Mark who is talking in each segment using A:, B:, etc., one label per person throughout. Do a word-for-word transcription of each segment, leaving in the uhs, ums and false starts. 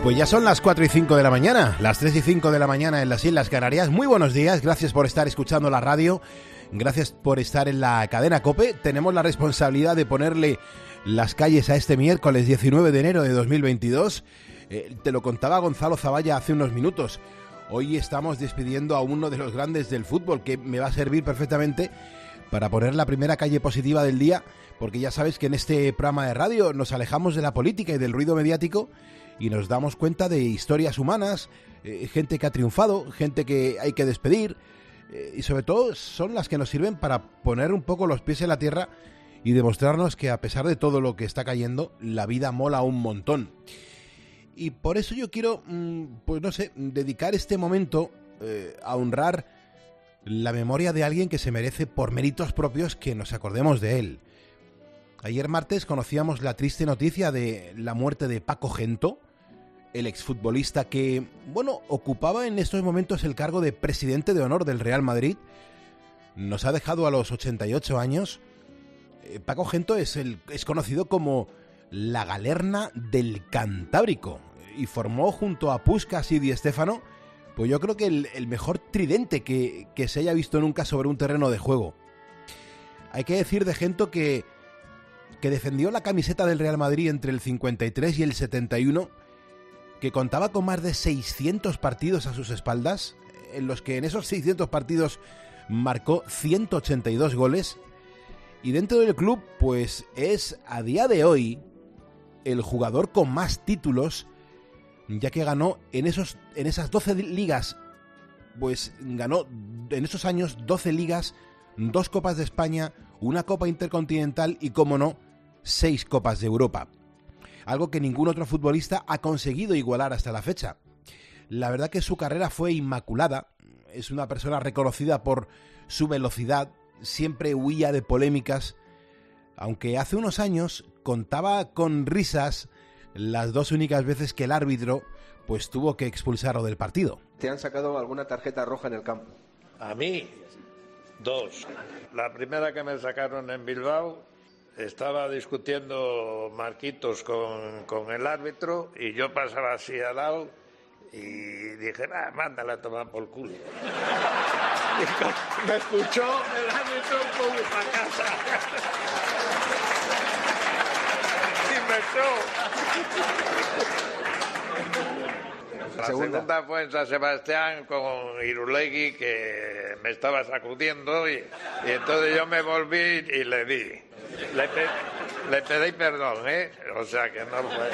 A: Pues ya son las cuatro y cinco de la mañana, las tres y cinco de la mañana en las Islas Canarias. Muy buenos días, gracias por estar escuchando la radio, gracias por estar en la cadena COPE. Tenemos la responsabilidad de ponerle las calles a este miércoles diecinueve de enero de dos mil veintidós. Eh, te lo contaba Gonzalo Zavalla hace unos minutos. Hoy estamos despidiendo a uno de los grandes del fútbol, que me va a servir perfectamente para poner la primera calle positiva del día, porque ya sabes que en este programa de radio nos alejamos de la política y del ruido mediático y nos damos cuenta de historias humanas, eh, gente que ha triunfado, gente que hay que despedir, eh, y sobre todo son las que nos sirven para poner un poco los pies en la tierra y demostrarnos que a pesar de todo lo que está cayendo, la vida mola un montón. Y por eso yo quiero, pues no sé, dedicar este momento eh, a honrar la memoria de alguien que se merece por méritos propios que nos acordemos de él. Ayer martes conocíamos la triste noticia de la muerte de Paco Gento, el exfutbolista que, bueno, ocupaba en estos momentos el cargo de presidente de honor del Real Madrid. Nos ha dejado a los ochenta y ocho años. Eh, Paco Gento es, el, es conocido como la Galerna del Cantábrico y formó junto a Puskás y Di Stéfano, pues yo creo que el, el mejor tridente que, que se haya visto nunca sobre un terreno de juego. Hay que decir de Gento que, que defendió la camiseta del Real Madrid entre el cincuenta y tres y el setenta y uno, que contaba con más de seiscientos partidos a sus espaldas, en los que en esos seiscientos partidos marcó ciento ochenta y dos goles, y dentro del club pues es a día de hoy el jugador con más títulos, ya que ganó en esos en esas doce ligas, pues ganó en esos años doce ligas, dos Copas de España, una Copa Intercontinental y, como no, seis Copas de Europa. Algo que ningún otro futbolista ha conseguido igualar hasta la fecha. La verdad que su carrera fue inmaculada. Es una persona reconocida por su velocidad, siempre huía de polémicas, aunque hace unos años contaba con risas las dos únicas veces que el árbitro pues tuvo que expulsarlo del partido.
B: ¿Te han sacado alguna tarjeta roja en el campo?
C: A mí, dos. La primera que me sacaron en Bilbao, estaba discutiendo Marquitos con, con el árbitro y yo pasaba así al lado y dije, ah, mándala a tomar por culo. Y me escuchó el árbitro, pum, para casa. La segunda. segunda fue en San Sebastián con Irulegui, que me estaba sacudiendo y, y entonces yo me volví y le di. Le, pe, le pedí perdón, ¿eh? O sea que no fue...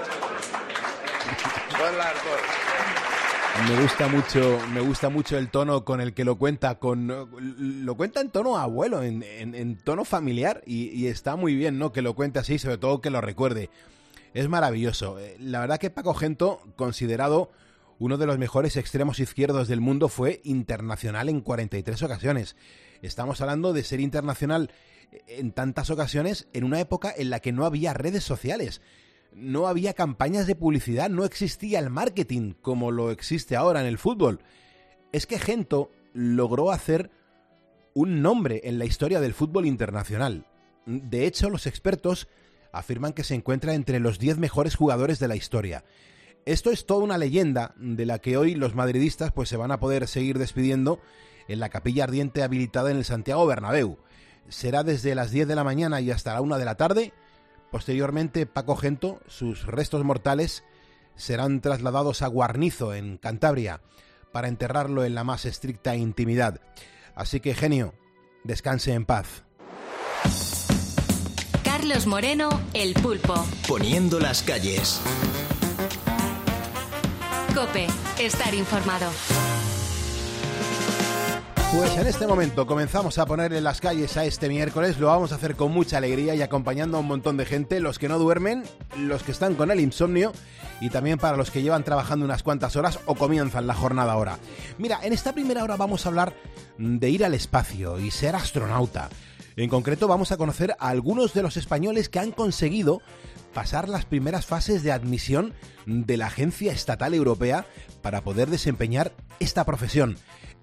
C: Fue las dos.
A: Me gusta mucho, me gusta mucho el tono con el que lo cuenta, con lo cuenta en tono abuelo, en, en, en tono familiar, y, y está muy bien, ¿no?, que lo cuente así, sobre todo que lo recuerde. Es maravilloso. La verdad que Paco Gento, considerado uno de los mejores extremos izquierdos del mundo, fue internacional en cuarenta y tres ocasiones. Estamos hablando de ser internacional en tantas ocasiones en una época en la que no había redes sociales. No había campañas de publicidad, no existía el marketing como lo existe ahora en el fútbol. Es que Gento logró hacer un nombre en la historia del fútbol internacional. De hecho, los expertos afirman que se encuentra entre los diez mejores jugadores de la historia. Esto es toda una leyenda de la que hoy los madridistas pues se van a poder seguir despidiendo en la capilla ardiente habilitada en el Santiago Bernabéu. Será desde las diez de la mañana y hasta la una de la tarde. Posteriormente, Paco Gento, sus restos mortales, serán trasladados a Guarnizo, en Cantabria, para enterrarlo en la más estricta intimidad. Así que, genio, descanse en paz.
D: Carlos Moreno, El Pulpo.
E: Poniendo las calles.
D: COPE, estar informado.
A: Pues en este momento comenzamos a ponerle las calles a este miércoles. Lo vamos a hacer con mucha alegría y acompañando a un montón de gente, los que no duermen, los que están con el insomnio y también para los que llevan trabajando unas cuantas horas o comienzan la jornada ahora. Mira, en esta primera hora vamos a hablar de ir al espacio y ser astronauta. En concreto vamos a conocer a algunos de los españoles que han conseguido pasar las primeras fases de admisión de la Agencia Estatal Europea para poder desempeñar esta profesión.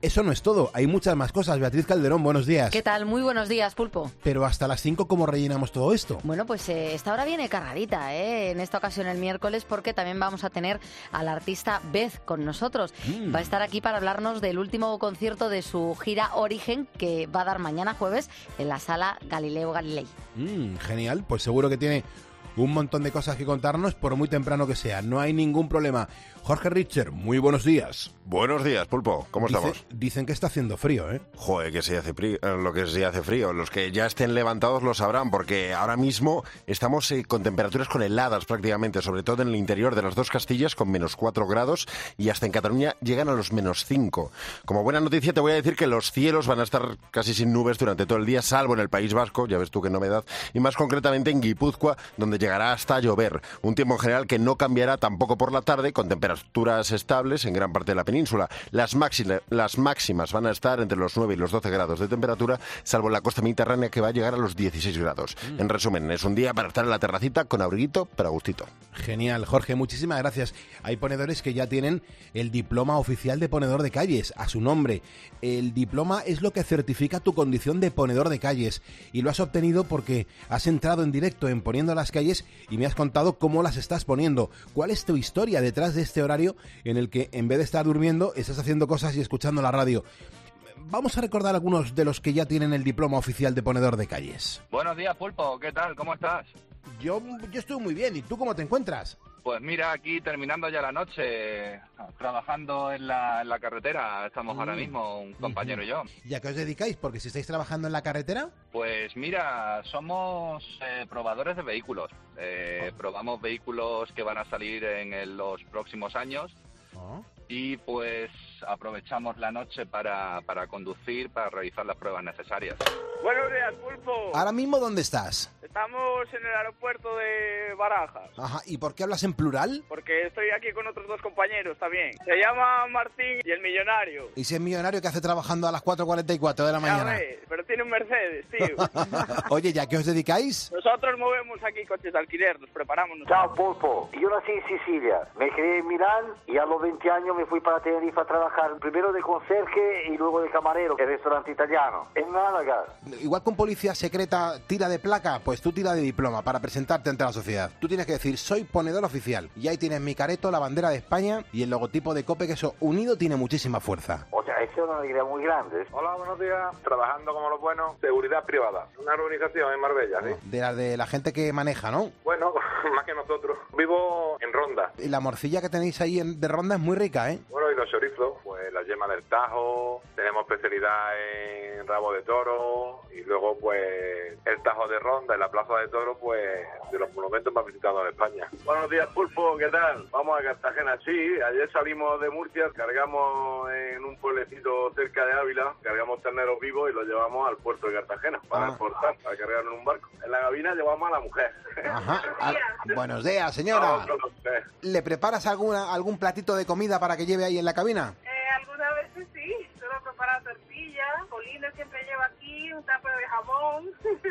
A: eso no es todo, hay muchas más cosas. Beatriz Calderón, buenos días.
F: ¿Qué tal? Muy buenos días, Pulpo.
A: Pero hasta las cinco, ¿cómo rellenamos todo esto?
F: Bueno, pues eh, esta hora viene cargadita, ¿eh? En esta ocasión el miércoles, porque también vamos a tener al artista Beth con nosotros. Mm. Va a estar aquí para hablarnos del último concierto de su gira Origen, que va a dar mañana jueves en la Sala Galileo Galilei.
A: Mm, genial, pues seguro que tiene un montón de cosas que contarnos, por muy temprano que sea. No hay ningún problema. Jorge Richter, muy buenos días.
G: Buenos días, Pulpo. ¿Cómo
A: Dice,
G: estamos?
A: Dicen que está haciendo frío, ¿eh?
G: Joder, que sí hace frío, lo que sí hace frío. Los que ya estén levantados lo sabrán, porque ahora mismo estamos eh, con temperaturas con heladas prácticamente, sobre todo en el interior de las dos Castillas, con menos cuatro grados, y hasta en Cataluña llegan a los menos cinco. Como buena noticia te voy a decir que los cielos van a estar casi sin nubes durante todo el día, salvo en el País Vasco, ya ves tú qué novedad, y más concretamente en Guipúzcoa, donde llegará hasta llover. Un tiempo en general que no cambiará tampoco por la tarde, con temperaturas estables en gran parte de la península. Las, máxima, las máximas van a estar entre los nueve y los doce grados de temperatura, salvo en la costa mediterránea, que va a llegar a los dieciséis grados. Mm. En resumen, es un día para estar en la terracita con abriguito, pero a gustito.
A: Genial, Jorge, muchísimas gracias. Hay ponedores que ya tienen el diploma oficial de ponedor de calles a su nombre. El diploma es lo que certifica tu condición de ponedor de calles, y lo has obtenido porque has entrado en directo en Poniendo las Calles y me has contado cómo las estás poniendo. ¿Cuál es tu historia detrás de este horario en el que, en vez de estar durmiendo, estás haciendo cosas y escuchando la radio? Vamos a recordar algunos de los que ya tienen el diploma oficial de ponedor de calles.
H: Buenos días, Pulpo. ¿Qué tal? ¿Cómo estás?
A: Yo, yo estoy muy bien. ¿Y tú cómo te encuentras?
H: Pues mira, aquí terminando ya la noche, trabajando en la, en la carretera. Estamos mm. ahora mismo, un compañero mm-hmm. y yo.
A: ¿Y a qué os dedicáis? Porque si estáis trabajando en la carretera...
H: Pues mira, somos eh, probadores de vehículos. Eh, oh. Probamos vehículos que van a salir en el, los próximos años. Oh. Y pues aprovechamos la noche para, para conducir, para realizar las pruebas necesarias.
I: Buenos días, Pulpo.
A: ¿Ahora mismo dónde estás?
I: Estamos en el aeropuerto de Barajas.
A: Ajá, ¿y por qué hablas en plural?
I: Porque estoy aquí con otros dos compañeros también. Se llama Martín y el millonario.
A: ¿Y si es millonario, qué hace trabajando a las cuatro cuarenta y cuatro de la mañana?
I: Ya ves, pero tiene un Mercedes, tío.
A: Oye, ¿ya qué os dedicáis?
I: Nosotros movemos aquí coches de alquiler, nos preparamos.
J: Chao, Pulpo. Yo nací en Sicilia, me crié en Milán y a los veinte años me fui para Tenerife a trabajar, primero de conserje y luego de camarero, en restaurante italiano, en Málaga.
A: Igual con policía secreta tira de placa, pues tú tira de diploma para presentarte ante la sociedad. Tú tienes que decir, soy ponedor oficial. Y ahí tienes mi careto, la bandera de España y el logotipo de COPE, que eso unido tiene muchísima fuerza.
J: O sea, eso es una alegría muy grande.
K: Hola, buenos días. Trabajando como los buenos, seguridad privada. Una organización en Marbella, ¿sí?
A: De la de la gente que maneja, ¿no?
K: Bueno, más que nosotros. Vivo en Ronda.
A: Y la morcilla que tenéis ahí en, de Ronda es muy rica, ¿eh?
K: Bueno, y los chorizos, pues la yema del Tajo, tenemos especialidad en rabo de toro, y luego pues el Tajo de Ronda en la Plaza de Toro, pues de los monumentos más visitados en España.
L: Buenos días, Pulpo, ¿qué tal? Vamos a Cartagena, sí, ayer salimos de Murcia, cargamos en un pueblecito cerca de Ávila, cargamos terneros vivos y los llevamos al puerto de Cartagena para ah. exportar, para cargar en un barco. En la cabina llevamos a la mujer.
A: Ajá. A... Buenos días, señora. No, no, no sé. ¿Le preparas alguna algún platito de comida para que lleve ahí en la cabina?
M: Eh, algunas veces sí, suelo preparar tortillas, Polina siempre lleva aquí un tapo de jamón,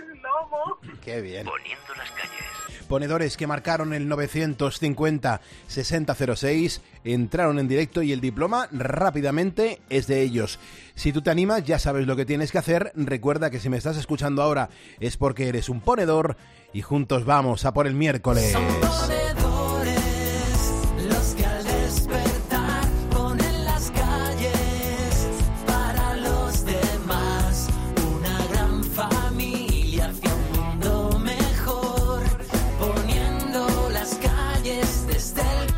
M: lomo.
A: Qué bien.
E: Poniendo las calles.
A: Ponedores que marcaron el novecientos cincuenta sesenta cero seis, entraron en directo y el diploma rápidamente es de ellos. Si tú te animas, ya sabes lo que tienes que hacer. Recuerda que si me estás escuchando ahora es porque eres un ponedor y juntos vamos a por el miércoles.
N: Son ponedores los que al despertar ponen las calles para los demás. Una gran familia hacia un mundo mejor, poniendo las calles desde el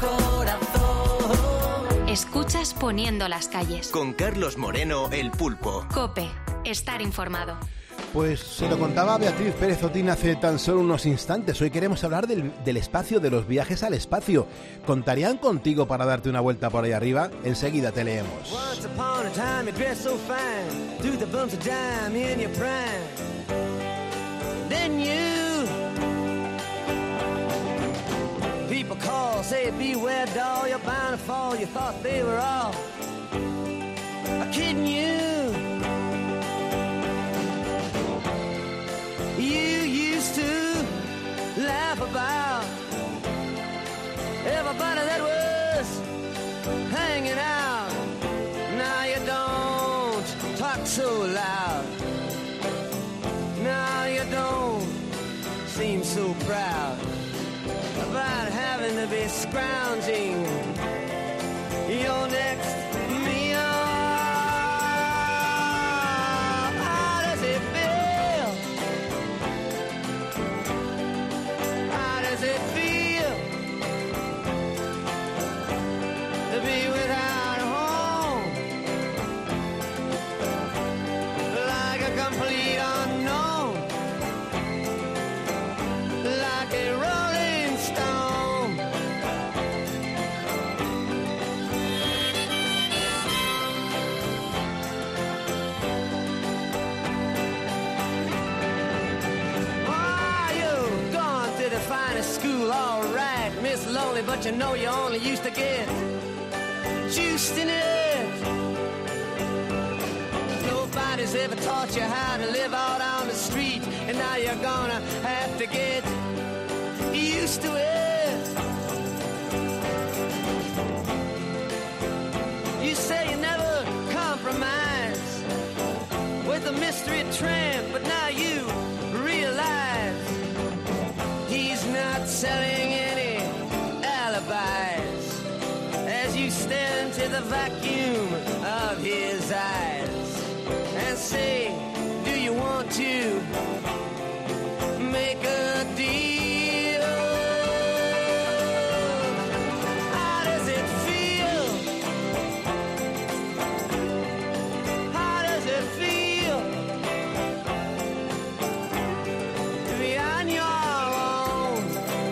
N: corazón.
D: Escuchas Poniendo las Calles.
E: Con Carlos Moreno, el Pulpo.
D: COPE. Estar informado.
A: Pues se lo contaba Beatriz Pérez Otín hace tan solo unos instantes. Hoy queremos hablar del, del espacio, de los viajes al espacio. ¿Contarían contigo para darte una vuelta por ahí arriba? Enseguida te leemos.
N: People call, say beware doll, you're bound to fall, you thought they were all kidding you. You used to laugh about everybody that was hanging out. Now you don't so loud. Now you don't seem so proud about having to be scrounging your next meal. How does it feel? How does it feel to be without a home? Like a complete unknown, like a rolling stone. Oh, you've gone to the finest school, all right, Miss Lonely, but you know you only used to get juiced in it. Nobody's ever taught you how to live out on the street, and now you're gonna have to get used to it. You say you never compromise with a mystery tramp, but now you realize he's not selling any alibis as you stare into the vacuum of his eyes and say, do you want to make a deal? How does it feel? How does it feel to be on your own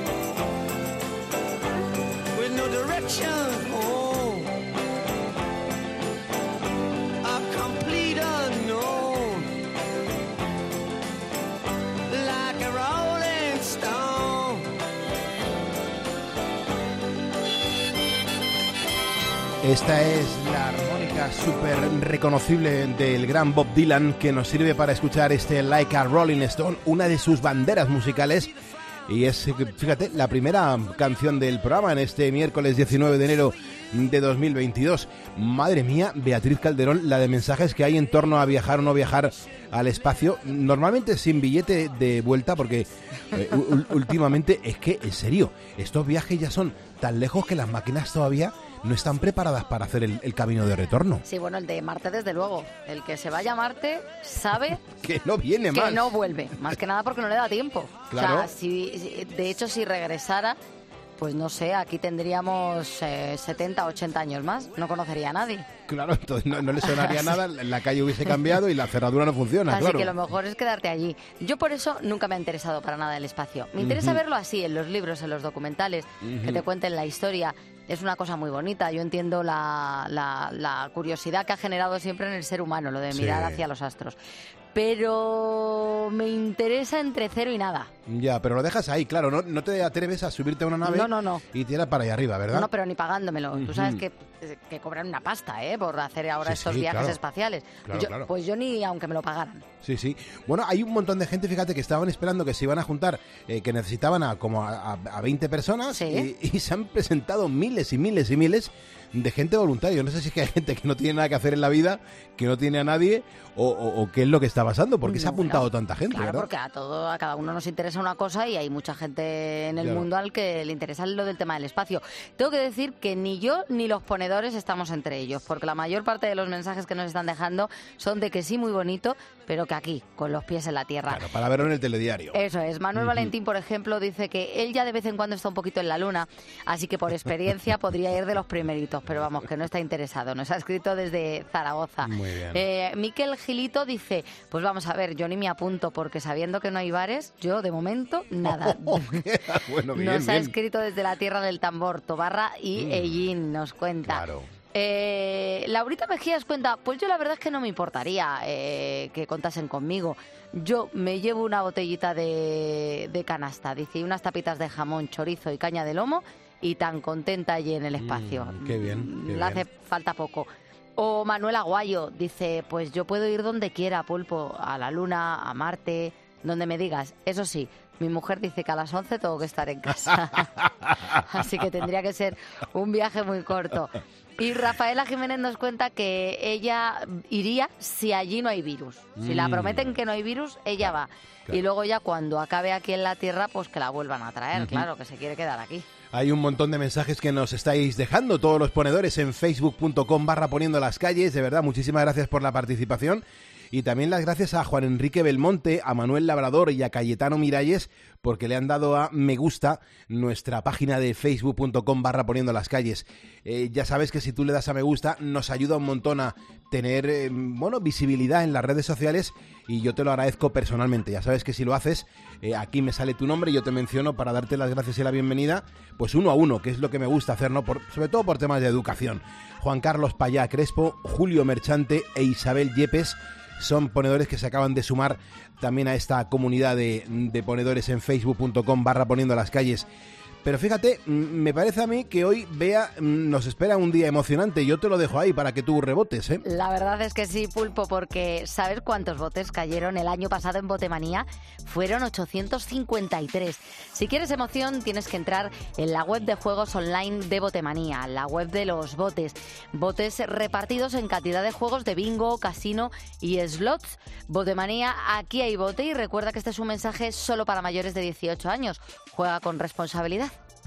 N: with no direction home? A complete unknown, like a rolling stone.
A: Esta es la armónica súper reconocible del gran Bob Dylan, que nos sirve para escuchar este Like a Rolling Stone, una de sus banderas musicales. Y es, fíjate, la primera canción del programa en este miércoles diecinueve de enero de dos mil veintidós. Madre mía, Beatriz Calderón, la de mensajes que hay en torno a viajar o no viajar al espacio, normalmente sin billete de vuelta, porque eh, últimamente es que, en serio, estos viajes ya son tan lejos que las máquinas todavía no están preparadas para hacer el, el camino de retorno.
F: Sí, bueno, el de Marte desde luego. El que se vaya a Marte sabe
A: que no viene
F: que
A: más.
F: no vuelve. Más que nada porque no le da tiempo.
A: Claro.
F: O sea, si, si- de hecho, si regresara, pues no sé, aquí tendríamos eh, setenta, ochenta años más. No conocería a nadie.
A: Claro, entonces no, no le sonaría nada, la calle hubiese cambiado y la cerradura no funciona,
F: Así
A: claro.
F: que lo mejor es quedarte allí. Yo por eso nunca me he interesado para nada el espacio. Me interesa
A: Ujú.
F: verlo así, en los libros, en los documentales,
A: Ujú.
F: que te cuenten la historia. Es una cosa muy bonita. Yo entiendo la, la- la curiosidad que ha generado siempre en el ser humano, lo de
A: Sí.
F: mirar hacia los astros. Pero me interesa entre cero y nada.
A: Ya, pero lo dejas ahí, claro, no, no te atreves a subirte a una nave
F: No, no, no.
A: y tirar para allá arriba, ¿verdad?
F: No, pero ni pagándomelo. Tú
A: Ujú.
F: sabes que, que cobran una pasta, ¿eh? Por hacer ahora
A: Sí,
F: estos
A: sí,
F: viajes
A: claro.
F: espaciales.
A: Claro,
F: Yo-
A: claro.
F: Pues yo ni aunque me lo pagaran.
A: Sí, sí. Bueno, hay un montón de gente, fíjate, que estaban esperando que se iban a juntar, eh, que necesitaban a como a, a- a veinte personas
F: Sí.
A: y, y se han presentado miles y miles y miles de gente voluntaria. No sé si es que hay gente que no tiene nada que hacer en la vida, que no tiene a nadie, o, o- o qué es lo que está pasando, porque se ha
F: Bueno,
A: apuntado tanta gente,
F: Claro,
A: ¿verdad?
F: porque a todo, a cada uno nos interesa una cosa y hay mucha gente en el
A: Claro.
F: mundo al que le interesa lo del tema del espacio. Tengo que decir que ni yo ni los ponedores estamos entre ellos, porque la mayor parte de los mensajes que nos están dejando son de que sí, muy bonito, pero que aquí, con los pies en la tierra.
A: Claro, para verlo en el telediario.
F: Eso es. Manuel
A: Ujú.
F: Valentín, por ejemplo, dice que él ya de vez en cuando está un poquito en la luna, así que por experiencia podría ir de los primeritos, pero vamos, que no está interesado. Nos ha escrito desde Zaragoza.
A: Muy bien.
F: Eh, Miquel Gilito dice, pues vamos a ver, yo ni me apunto, porque sabiendo que no hay bares, yo de momento nada.
A: Bueno, bien,
F: Nos ha
A: bien.
F: escrito desde la tierra del tambor, Tobarra y
A: Mm.
F: Ellín, nos cuenta.
A: Claro.
F: Eh, Laurita Mejías cuenta, pues yo la verdad es que no me importaría eh, que contasen conmigo. Yo me llevo una botellita de, de canasta, dice, y unas tapitas de jamón, chorizo y caña de lomo, y tan contenta allí en el espacio.
A: Mm, qué bien, qué
F: Le
A: bien.
F: hace falta poco. O Manuel Aguayo dice, pues yo puedo ir donde quiera, Pulpo, a la Luna, a Marte, donde me digas. Eso sí, Mi mujer dice que a las once tengo que estar en casa. Así que tendría que ser un viaje muy corto. Y Rafaela Jiménez nos cuenta que ella iría si allí no hay virus. Si la prometen que no hay virus, ella va. Claro. Y luego ya cuando acabe aquí en la Tierra, pues que la vuelvan a traer, uh-huh. Claro, que se quiere quedar aquí.
A: Hay un montón de mensajes que nos estáis dejando, todos los ponedores en facebook punto com barra poniendo las calles. De verdad, muchísimas gracias por la participación. Y también las gracias a Juan Enrique Belmonte, a Manuel Labrador y a Cayetano Miralles, porque le han dado a me gusta nuestra página de facebook punto com barra poniendo las calles. Eh, ya sabes que si tú le das a me gusta nos ayuda un montón a tener eh, bueno, visibilidad en las redes sociales, y yo te lo agradezco personalmente. Ya sabes que si lo haces, eh, aquí me sale tu nombre y yo te menciono para darte las gracias y la bienvenida, pues uno a uno, que es lo que me gusta hacer, ¿no? Por, sobre todo por temas de educación. Juan Carlos Payá Crespo, Julio Merchante e Isabel Yepes son ponedores que se acaban de sumar también a esta comunidad de, de ponedores en facebook punto com barra poniendo las calles. Pero fíjate, me parece a mí que hoy, Bea, nos espera un día emocionante. Yo te lo dejo ahí para que tú rebotes, ¿eh?
F: La verdad es que sí, Pulpo, porque ¿sabes cuántos botes cayeron el año pasado en Botemanía? Fueron ochocientos cincuenta y tres. Si quieres emoción, tienes que entrar en la web de juegos online de Botemanía, la web de los botes. Botes repartidos en cantidad de juegos de bingo, casino y slots. Botemanía, aquí hay bote, y recuerda que este es un mensaje solo para mayores de dieciocho años. Juega con responsabilidad.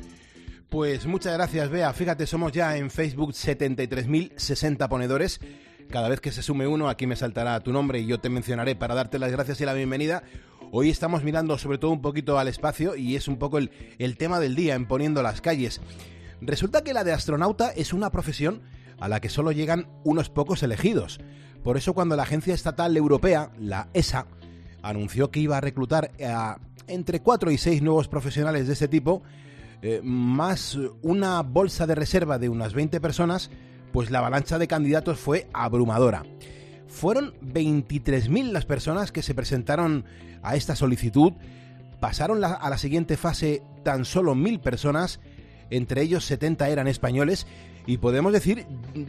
A: Pues muchas gracias, Bea. Fíjate, somos ya en Facebook setenta y tres mil sesenta ponedores. Cada vez que se sume uno, aquí me saltará tu nombre y yo te mencionaré para darte las gracias y la bienvenida. Hoy estamos mirando sobre todo un poquito al espacio, y es un poco el, el tema del día en Poniendo las Calles. Resulta que la de astronauta es una profesión a la que solo llegan unos pocos elegidos. Por eso, cuando la Agencia Estatal Europea, la E S A, anunció que iba a reclutar a entre cuatro y seis nuevos profesionales de este tipo, eh, más una bolsa de reserva de unas veinte personas, pues la avalancha de candidatos fue abrumadora. Fueron veintitrés mil las personas que se presentaron a esta solicitud. Pasaron la, a la siguiente fase tan solo mil personas, entre ellos setenta eran españoles, y podemos decir,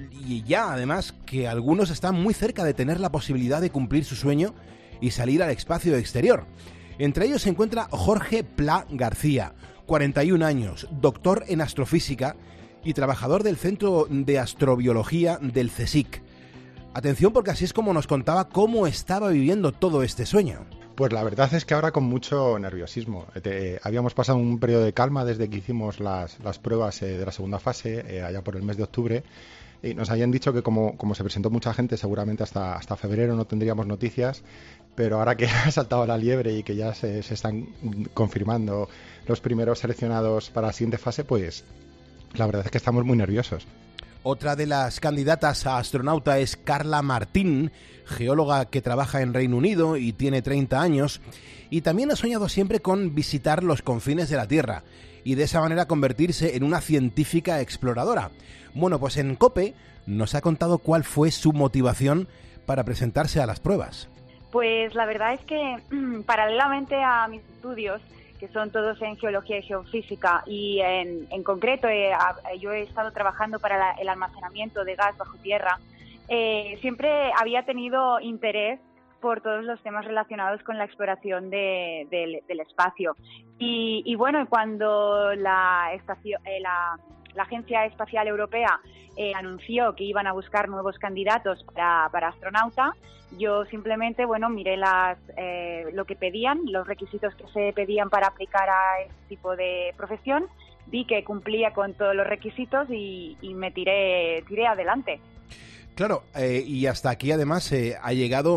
A: y ya además, que algunos están muy cerca de tener la posibilidad de cumplir su sueño y salir al espacio exterior. Entre ellos se encuentra Jorge Pla García, cuarenta y un años, doctor en astrofísica y trabajador del Centro de Astrobiología del CSIC. Atención, porque así es como nos contaba cómo estaba viviendo todo este sueño.
O: Pues la verdad es que ahora con mucho nerviosismo. Te, habíamos pasado un periodo de calma desde que hicimos las, las pruebas eh, de la segunda fase, eh, allá por el mes de octubre, y nos habían dicho que como, como se presentó mucha gente, seguramente hasta, hasta febrero no tendríamos noticias, pero ahora que ha saltado la liebre y que ya se, se están confirmando los primeros seleccionados para la siguiente fase, pues la verdad es que estamos muy nerviosos.
A: Otra de las candidatas a astronauta es Carla Martín, geóloga que trabaja en Reino Unido y tiene treinta años, y también ha soñado siempre con visitar los confines de la Tierra y de esa manera convertirse en una científica exploradora. Bueno, pues en COPE nos ha contado cuál fue su motivación para presentarse a las pruebas.
P: Pues la verdad es que paralelamente a mis estudios, que son todos en geología y geofísica, y en, en concreto eh, yo he estado trabajando para la, el almacenamiento de gas bajo tierra, eh, siempre había tenido interés por todos los temas relacionados con la exploración de, de, del espacio. Y, y bueno, cuando la, estación, eh, la, la Agencia Espacial Europea eh, anunció que iban a buscar nuevos candidatos para, para astronauta, yo simplemente, bueno, miré las, eh, lo que pedían, los requisitos que se pedían para aplicar a este tipo de profesión, vi que cumplía con todos los requisitos y, y me tiré, tiré adelante.
A: Claro, eh, y hasta aquí además eh, ha llegado,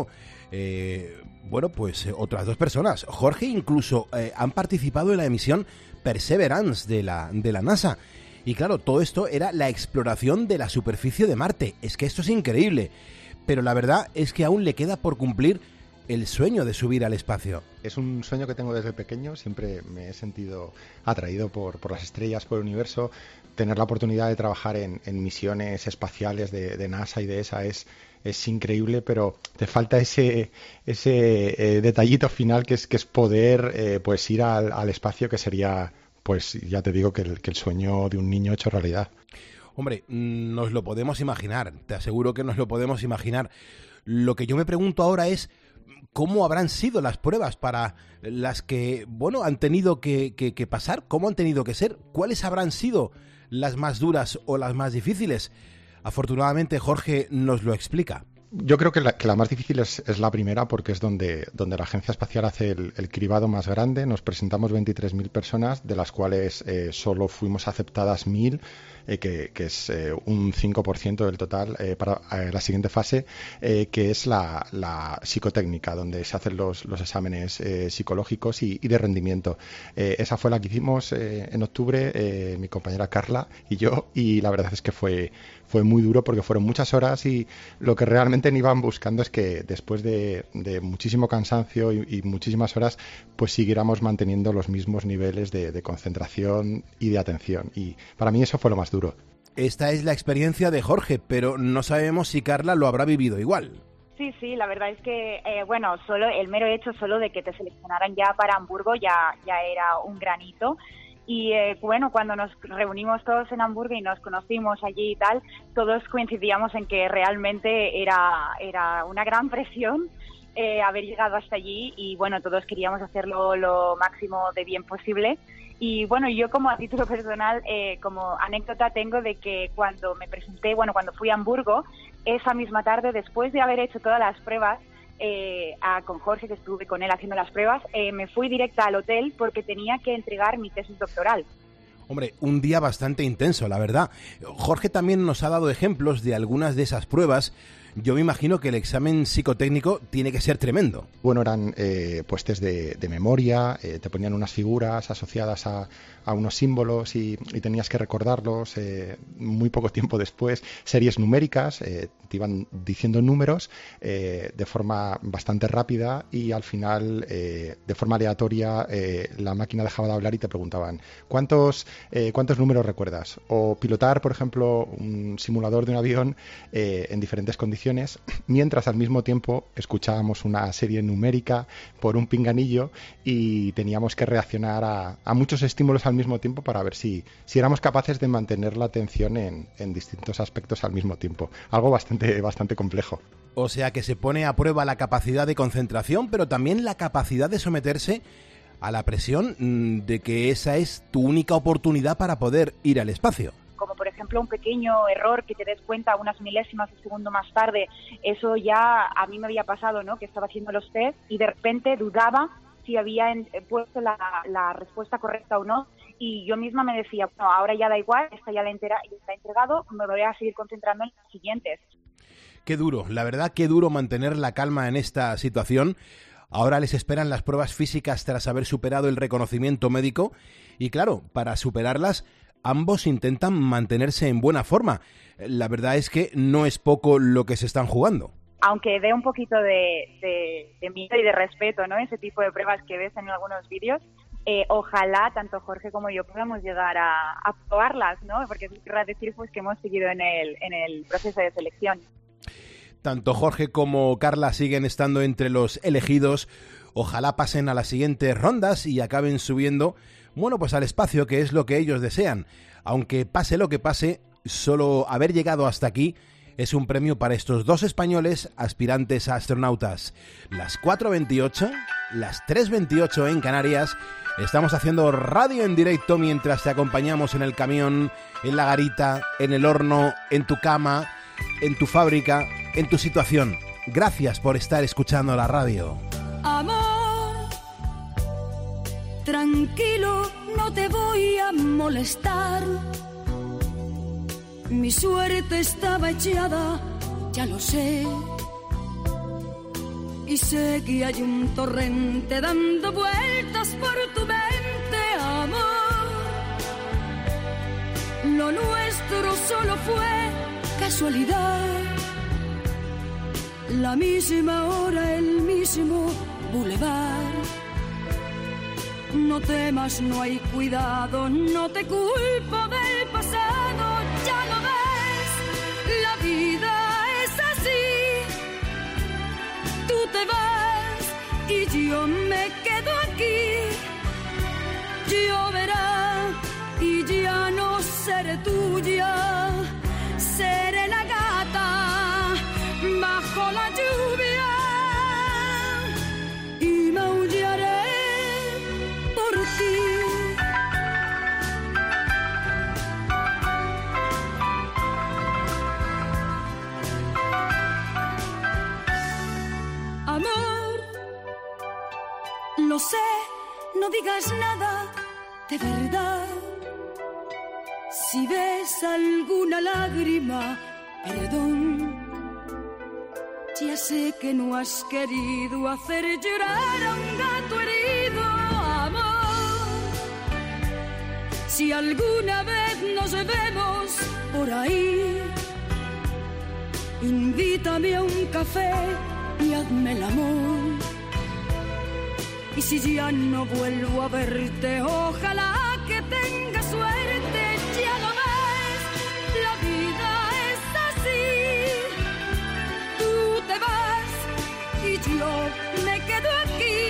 A: eh, bueno, pues eh, otras dos personas. Jorge incluso eh, han participado en la emisión Perseverance de la, de la NASA. Y claro, todo esto era la exploración de la superficie de Marte. Es que esto es increíble. Pero la verdad es que aún le queda por cumplir el sueño de subir al espacio.
O: Es un sueño que tengo desde pequeño, siempre me he sentido atraído por, por las estrellas, por el universo. Tener la oportunidad de trabajar en, en misiones espaciales de, de NASA y de E S A es, es increíble, pero te falta ese, ese eh, detallito final que es, que es poder eh, pues ir al, al espacio, que sería, pues ya te digo, que el, que el sueño de un niño hecho realidad.
A: Hombre, nos lo podemos imaginar, te aseguro que nos lo podemos imaginar. Lo que yo me pregunto ahora es, ¿cómo habrán sido las pruebas para las que, bueno, han tenido que, que, que pasar? ¿Cómo han tenido que ser? ¿Cuáles habrán sido las más duras o las más difíciles? Afortunadamente, Jorge nos lo explica.
O: Yo creo que la, que la más difícil es, es la primera, porque es donde, donde la Agencia Espacial hace el, el cribado más grande. Nos presentamos veintitrés mil personas, de las cuales eh, solo fuimos aceptadas mil, eh, que, que es eh, un cinco por ciento del total, eh, para eh, la siguiente fase, eh, que es la, la psicotécnica, donde se hacen los, los exámenes eh, psicológicos y, y de rendimiento. Eh, esa fue la que hicimos eh, en octubre, eh, mi compañera Carla y yo, y la verdad es que fue, fue muy duro porque fueron muchas horas, y lo que realmente iban buscando es que después de, de muchísimo cansancio y, y muchísimas horas, pues siguiéramos manteniendo los mismos niveles de, de concentración y de atención. Y para mí eso fue lo más duro.
A: Esta es la experiencia de Jorge, pero no sabemos si Carla lo habrá vivido igual.
P: Sí, sí, la verdad es que, eh, bueno, solo el mero hecho solo de que te seleccionaran ya para Hamburgo ya, ya era un gran hito. Y eh, bueno, cuando nos reunimos todos en Hamburgo y nos conocimos allí y tal, todos coincidíamos en que realmente era, era una gran presión eh, haber llegado hasta allí, y bueno, todos queríamos hacerlo lo máximo de bien posible. Y bueno, yo como a título personal, eh, como anécdota tengo de que cuando me presenté, bueno, cuando fui a Hamburgo, esa misma tarde, después de haber hecho todas las pruebas, Eh, a, con Jorge, que estuve con él haciendo las pruebas, eh, me fui directa al hotel porque tenía que entregar mi tesis doctoral.
A: Hombre, un día bastante intenso, la verdad. Jorge también nos ha dado ejemplos de algunas de esas pruebas. Yo me imagino que el examen psicotécnico tiene que ser tremendo.
O: Bueno, eran eh, pues test de, de memoria, eh, te ponían unas figuras asociadas a, a unos símbolos y, y tenías que recordarlos eh, muy poco tiempo después. Series numéricas, eh, te iban diciendo números eh, de forma bastante rápida, y al final, eh, de forma aleatoria, eh, la máquina dejaba de hablar y te preguntaban ¿cuántos, eh, ¿cuántos números recuerdas? O pilotar, por ejemplo, un simulador de un avión eh, en diferentes condiciones, mientras al mismo tiempo escuchábamos una serie numérica por un pinganillo y teníamos que reaccionar a, a muchos estímulos al mismo tiempo para ver si, si éramos capaces de mantener la atención en, en distintos aspectos al mismo tiempo. Algo bastante, bastante complejo.
A: O sea que se pone a prueba la capacidad de concentración, pero también la capacidad de someterse a la presión de que esa es tu única oportunidad para poder ir al espacio.
P: Como por ejemplo un pequeño error que te des cuenta unas milésimas de segundo más tarde, eso ya a mí me había pasado, ¿no? Que estaba haciendo los test y de repente dudaba si había en, puesto la, la respuesta correcta o no, y yo misma me decía, no, ahora ya da igual, esta ya la entera, está entregado, me voy a seguir concentrando en los siguientes.
A: Qué duro, la verdad, qué duro mantener la calma en esta situación. Ahora les esperan las pruebas físicas tras haber superado el reconocimiento médico, y claro, para superarlas ambos intentan mantenerse en buena forma. La verdad es que no es poco lo que se están jugando.
P: Aunque dé un poquito de, de, de miedo y de respeto, ¿no? Ese tipo de pruebas que ves en algunos vídeos, eh, ojalá tanto Jorge como yo podamos llegar a, a probarlas, ¿no? Porque eso querrá decir pues que hemos seguido en el, en el proceso de selección.
A: Tanto Jorge como Carla siguen estando entre los elegidos. Ojalá pasen a las siguientes rondas y acaben subiendo, bueno, pues al espacio, que es lo que ellos desean. Aunque pase lo que pase, solo haber llegado hasta aquí es un premio para estos dos españoles aspirantes a astronautas. Las cuatro veintiocho, las tres veintiocho en Canarias. Estamos haciendo radio en directo mientras te acompañamos en el camión, en la garita, en el horno, en tu cama, en tu fábrica, en tu situación. Gracias por estar escuchando la radio.
Q: Amor, tranquilo, no te voy a molestar. Mi suerte estaba echada, ya lo sé. Y sé que hay un torrente dando vueltas por tu mente, amor. Lo nuestro solo fue casualidad. La misma hora, el mismo bulevar. No temas, no hay cuidado, no te culpo del pasado. Ya lo ves, la vida es así. Tú te vas y yo me quedo aquí. Lloverá y ya no seré tuya. Seré la gata bajo la lluvia. no sé, no digas nada de verdad. Si ves alguna lágrima, perdón. Ya sé que no has querido hacer llorar a un gato herido, amor. Si alguna vez nos vemos por ahí, invítame a un café y hazme el amor. Y si ya no vuelvo a verte, ojalá que tenga suerte. Ya lo ves, la vida es así. Tú te vas y yo me quedo aquí.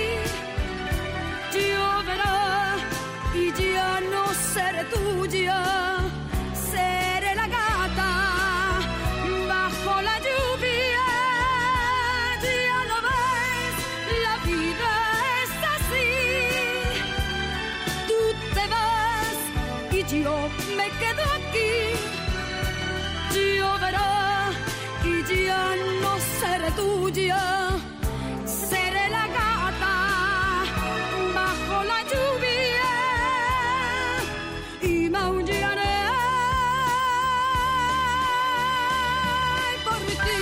Q: Lloverá y ya no seré tuya. Seré la gata bajo la lluvia. Ya lo ves, la vida es así. Tú te vas y yo me quedo aquí. Lloverá y ya no seré tuya. Seré la gata bajo la lluvia y maullaré por ti.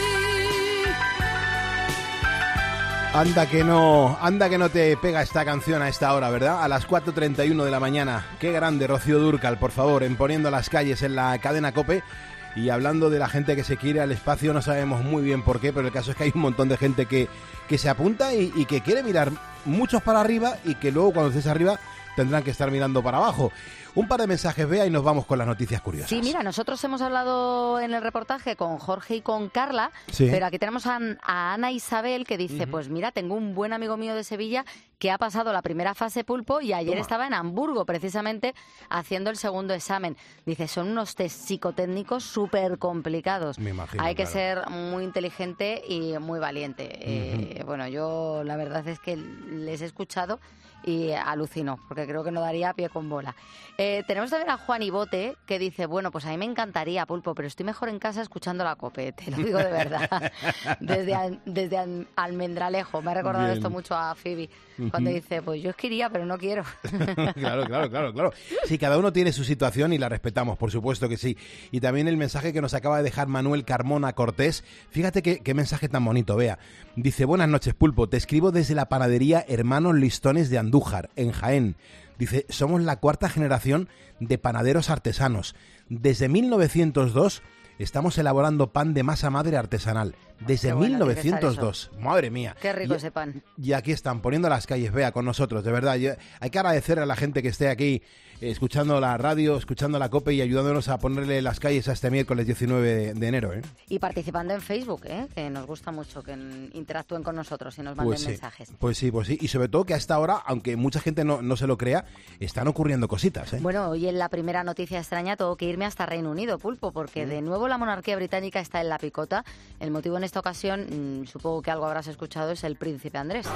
A: Anda que no, anda que no te pega esta canción a esta hora, ¿verdad? A las cuatro treinta y uno de la mañana. Qué grande, Rocío Dúrcal, por favor, en Poniendo las calles en la cadena COPE. Y hablando de la gente que se quiere al espacio, no sabemos muy bien por qué, pero el caso es que hay un montón de gente que, que se apunta y, y que quiere mirar muchos para arriba y que luego cuando estés arriba tendrán que estar mirando para abajo. Un par de mensajes, Bea, y nos vamos con las noticias curiosas.
F: Sí, mira, nosotros hemos hablado en el reportaje con Jorge y con Carla,
A: sí.
F: Pero aquí tenemos a, a Ana Isabel que dice, uh-huh. Pues mira, tengo un buen amigo mío de Sevilla que ha pasado la primera fase pulpo y ayer Toma. estaba en Hamburgo precisamente haciendo el segundo examen. Dice, son unos test psicotécnicos súper complicados.
A: Me imagino,
F: Hay que
A: claro.
F: ser muy inteligente y muy valiente. Uh-huh. Eh, bueno, yo la verdad es que les he escuchado y alucino, porque creo que no daría pie con bola. Eh, tenemos también a Juan Ibote, que dice, bueno, pues a mí me encantaría, Pulpo, pero estoy mejor en casa escuchando la COPE, te lo digo de verdad. desde, al, desde al, Almendralejo, me ha recordado Bien. esto mucho a Phoebe, cuando uh-huh. dice, pues yo quería, pero no quiero.
A: Claro, claro, claro, claro. Sí, cada uno tiene su situación y la respetamos, por supuesto que sí. Y también el mensaje que nos acaba de dejar Manuel Carmona Cortés, fíjate qué, qué mensaje tan bonito, vea. Dice, buenas noches, Pulpo, te escribo desde la panadería Hermanos Listones de Andújar, en Jaén. Dice, somos la cuarta generación de panaderos artesanos. Desde mil novecientos dos estamos elaborando pan de masa madre artesanal. Desde bueno, mil novecientos dos. Madre mía.
F: Qué rico
A: y,
F: ese pan.
A: Y aquí están, poniendo las calles, vea, con nosotros, de verdad. Yo, hay que agradecer a la gente que esté aquí eh, escuchando la radio, escuchando la COPE y ayudándonos a ponerle las calles a este miércoles diecinueve de, de enero. ¿eh?
F: Y participando en Facebook, ¿eh? Que nos gusta mucho que interactúen con nosotros y nos manden
A: pues sí,
F: mensajes.
A: Pues sí, pues sí. Y sobre todo que a esta hora, aunque mucha gente no, no se lo crea, están ocurriendo cositas. ¿eh?
F: Bueno, hoy en la primera noticia extraña tengo que irme hasta Reino Unido, Pulpo, porque ¿Mm? de nuevo la monarquía británica está en la picota. El motivo en esta ocasión, mmm, supongo que algo habrás escuchado, es el príncipe Andrés.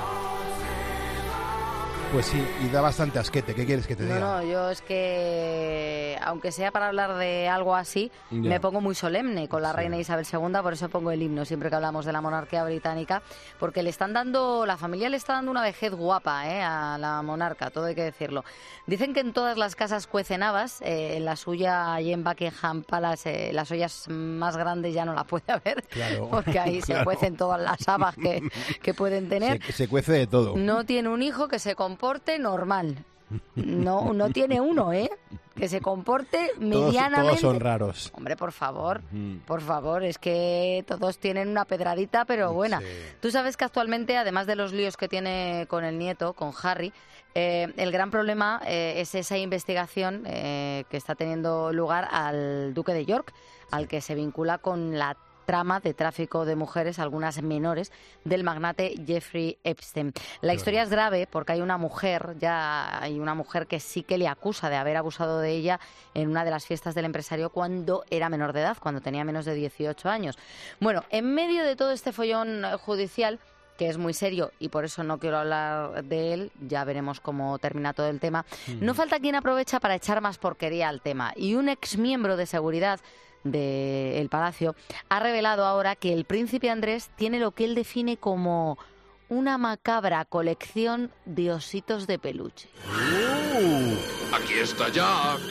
A: Pues sí, y da bastante asquete. ¿Qué quieres que te diga?
F: No, no, yo es que, aunque sea para hablar de algo así, ya. me pongo muy solemne con la sí. reina Isabel segunda, por eso pongo el himno siempre que hablamos de la monarquía británica, porque le están dando, la familia le está dando una vejez guapa ¿eh? a la monarca, todo hay que decirlo. Dicen que en todas las casas cuecen habas, eh, en la suya, allí en Buckingham Palace, eh, las ollas más grandes ya no las puede haber,
A: claro,
F: porque ahí claro. se cuecen todas las habas que, que pueden tener.
A: Se, se cuece de todo.
F: No tiene un hijo que se comporte normal. No, no tiene uno, ¿eh? Que se comporte medianamente.
A: Todos, todos son raros.
F: Hombre, por favor, por favor, es que todos tienen una pedradita, pero buena. Sí. Tú sabes que actualmente, además de los líos que tiene con el nieto, con Harry, eh, el gran problema eh, es esa investigación eh, que está teniendo lugar al duque de York, al que se vincula con la trama de tráfico de mujeres, algunas menores, del magnate Jeffrey Epstein. La historia es grave porque hay una mujer, ya hay una mujer que sí que le acusa de haber abusado de ella en una de las fiestas del empresario cuando era menor de edad, cuando tenía menos de dieciocho años. Bueno, en medio de todo este follón judicial, que es muy serio y por eso no quiero hablar de él, ya veremos cómo termina todo el tema, mm. no falta quien aprovecha para echar más porquería al tema. Y un exmiembro de seguridad del Palacio ha revelado ahora que el príncipe Andrés tiene lo que él define como una macabra colección de ositos de peluche.
R: Uh, aquí está Jack.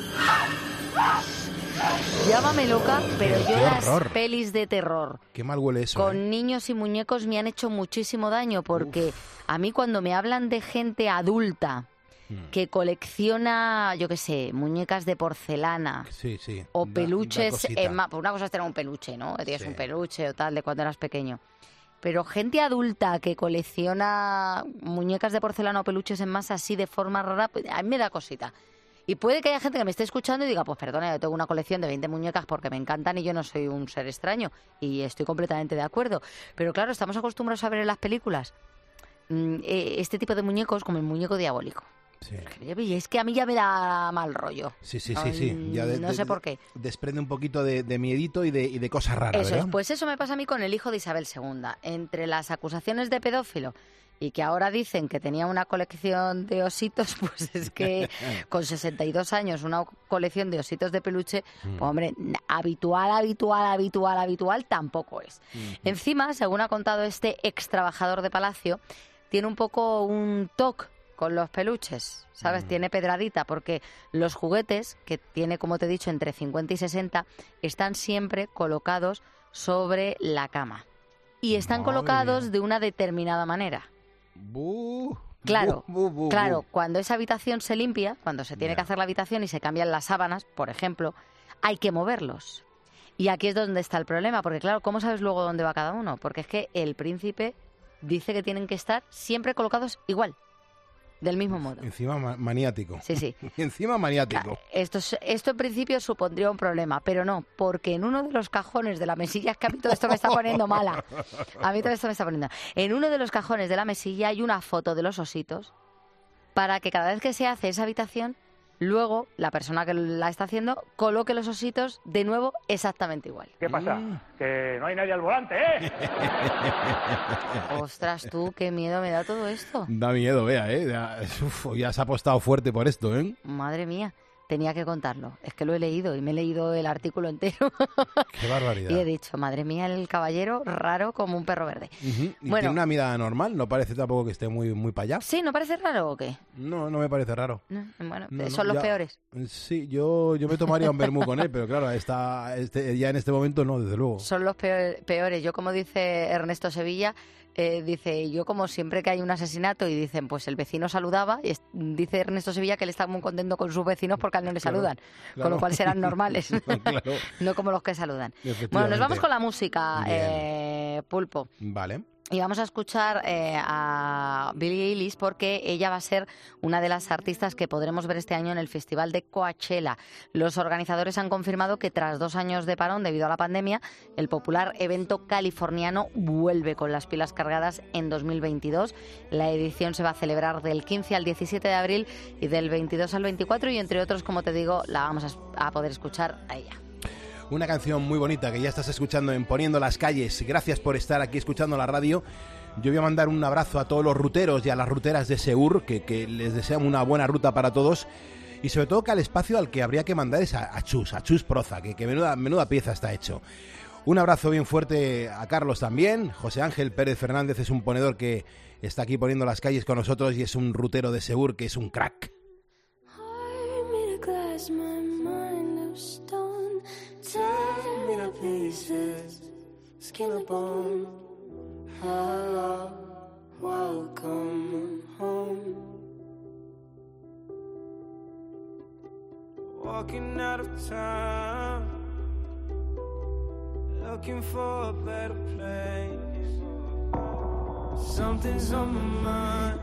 F: Llámame loca, pero
A: Qué
F: yo las
A: horror.
F: pelis de terror
A: Qué mal huele eso.
F: con
A: ¿eh?
F: niños y muñecos me han hecho muchísimo daño, porque a mí cuando me hablan de gente adulta que colecciona, yo qué sé, muñecas de porcelana
A: Sí, sí.
F: o
A: Da-
F: peluches,
A: da cosita.
F: en ma- pues una cosa es tener un peluche, ¿no? Tienes
A: Sí.
F: un peluche o tal de cuando eras pequeño. Pero gente adulta que colecciona muñecas de porcelana o peluches en masa así de forma rara, pues a mí me da cosita. Y puede que haya gente que me esté escuchando y diga, pues perdona, yo tengo una colección de veinte muñecas porque me encantan y yo no soy un ser extraño. Y estoy completamente de acuerdo. Pero claro, estamos acostumbrados a ver en las películas mm, eh, este tipo de muñecos como el muñeco diabólico.
A: Sí.
F: Y es que a mí ya me da mal rollo.
A: Sí, sí, sí,
F: Ay,
A: sí. Ya de-
F: no
A: de-
F: sé
A: de-
F: por qué.
A: Desprende un poquito de, de miedito y de, y de cosas raras,
F: Eso es,
A: ¿verdad?
F: pues eso me pasa a mí con el hijo de Isabel segunda. Entre las acusaciones de pedófilo y que ahora dicen que tenía una colección de ositos, pues es que con sesenta y dos años una colección de ositos de peluche, pues hombre, habitual, habitual, habitual, habitual tampoco es. Encima, según ha contado este ex trabajador de Palacio, tiene un poco un toque con los peluches, ¿sabes? Tiene pedradita, porque los juguetes, que tiene, como te he dicho, entre cincuenta y sesenta, están siempre colocados sobre la cama. Y están
A: Madre
F: colocados
A: mía.
F: de una determinada manera.
A: Bu,
F: Claro,
A: bu, bu, bu,
F: claro,
A: bu.
F: cuando esa habitación se limpia, cuando se tiene que hacer la habitación y se cambian las sábanas, por ejemplo, hay que moverlos. Y aquí es donde está el problema, porque claro, ¿cómo sabes luego dónde va cada uno? Porque es que el príncipe dice que tienen que estar siempre colocados igual, del mismo modo.
A: Encima ma- maniático.
F: Sí, sí.
A: Encima maniático.
F: Esto, es- esto en principio supondría un problema, pero no, porque en uno de los cajones de la mesilla, es que a mí todo esto me está poniendo mala. A mí todo esto me está poniendo. En uno de los cajones de la mesilla hay una foto de los ositos para que cada vez que se hace esa habitación, luego la persona que la está haciendo coloque los ositos de nuevo exactamente igual.
S: ¿Qué pasa? Que no hay nadie al volante, ¿eh?
F: Ostras, tú, qué miedo me da todo esto.
A: Da miedo, vea, ¿eh? Ya, uf, ya se ha apostado fuerte por esto, ¿eh?
F: Madre mía, tenía que contarlo. Es que lo he leído y me he leído el artículo entero.
A: Qué barbaridad.
F: Y he dicho, madre mía, el caballero raro como un perro verde.
A: Ujú. Y
F: Bueno.
A: tiene una mirada normal, no parece tampoco que esté muy, muy para allá.
F: ¿Sí? ¿No parece raro o qué?
A: No, no me parece raro.
F: No, bueno,
A: No, no,
F: son los
A: ya-
F: peores.
A: Sí, yo, yo me tomaría un vermú con él, pero claro, está, este, ya en este momento no, desde luego.
F: Son los peor- peores. Yo, como dice Ernesto Sevilla, eh, dice, yo como siempre que hay un asesinato y dicen, pues el vecino saludaba, y es- dice Ernesto Sevilla que él está muy contento con sus vecinos porque a él no le
A: Claro,
F: saludan,
A: claro.
F: con lo cual serán normales,
A: Claro.
F: no como los que saludan. Bueno,
A: Efectivamente.
F: nos vamos con la música,
A: Bien.
F: eh, Pulpo.
A: Vale.
F: Y vamos a escuchar eh, a Billie Eilish porque ella va a ser una de las artistas que podremos ver este año en el Festival de Coachella. Los organizadores han confirmado que tras dos años de parón debido a la pandemia, el popular evento californiano vuelve con las pilas cargadas en dos mil veintidós. La edición se va a celebrar del quince al diecisiete de abril y del veintidós al veinticuatro y entre otros, como te digo, la vamos a, a poder escuchar a ella.
A: Una canción muy bonita que ya estás escuchando en Poniendo las Calles. Gracias por estar aquí escuchando la radio. Yo voy a mandar un abrazo a todos los ruteros y a las ruteras de Seur, que, que les desean una buena ruta para todos. Y sobre todo que al espacio al que habría que mandar es a, a Chus, a Chus Proza, que, que menuda, menuda pieza está hecho. Un abrazo bien fuerte a Carlos también. José Ángel Pérez Fernández es un ponedor que está aquí poniendo las calles con nosotros y es un rutero de Seur que es un crack.
Q: made of glass, my mind of stone. Tear me to pieces, skin and bone. Hello, welcome home.
N: Walking out of town, looking for a better place. Something's on my mind,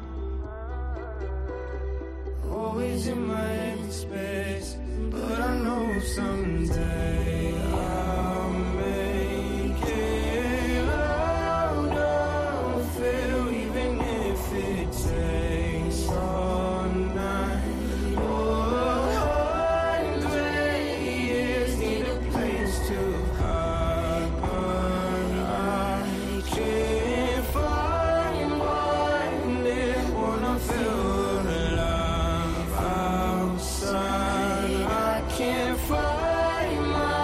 N: always in my head space. But I know someday I'll make it out of here, even if it takes all night. Can't find my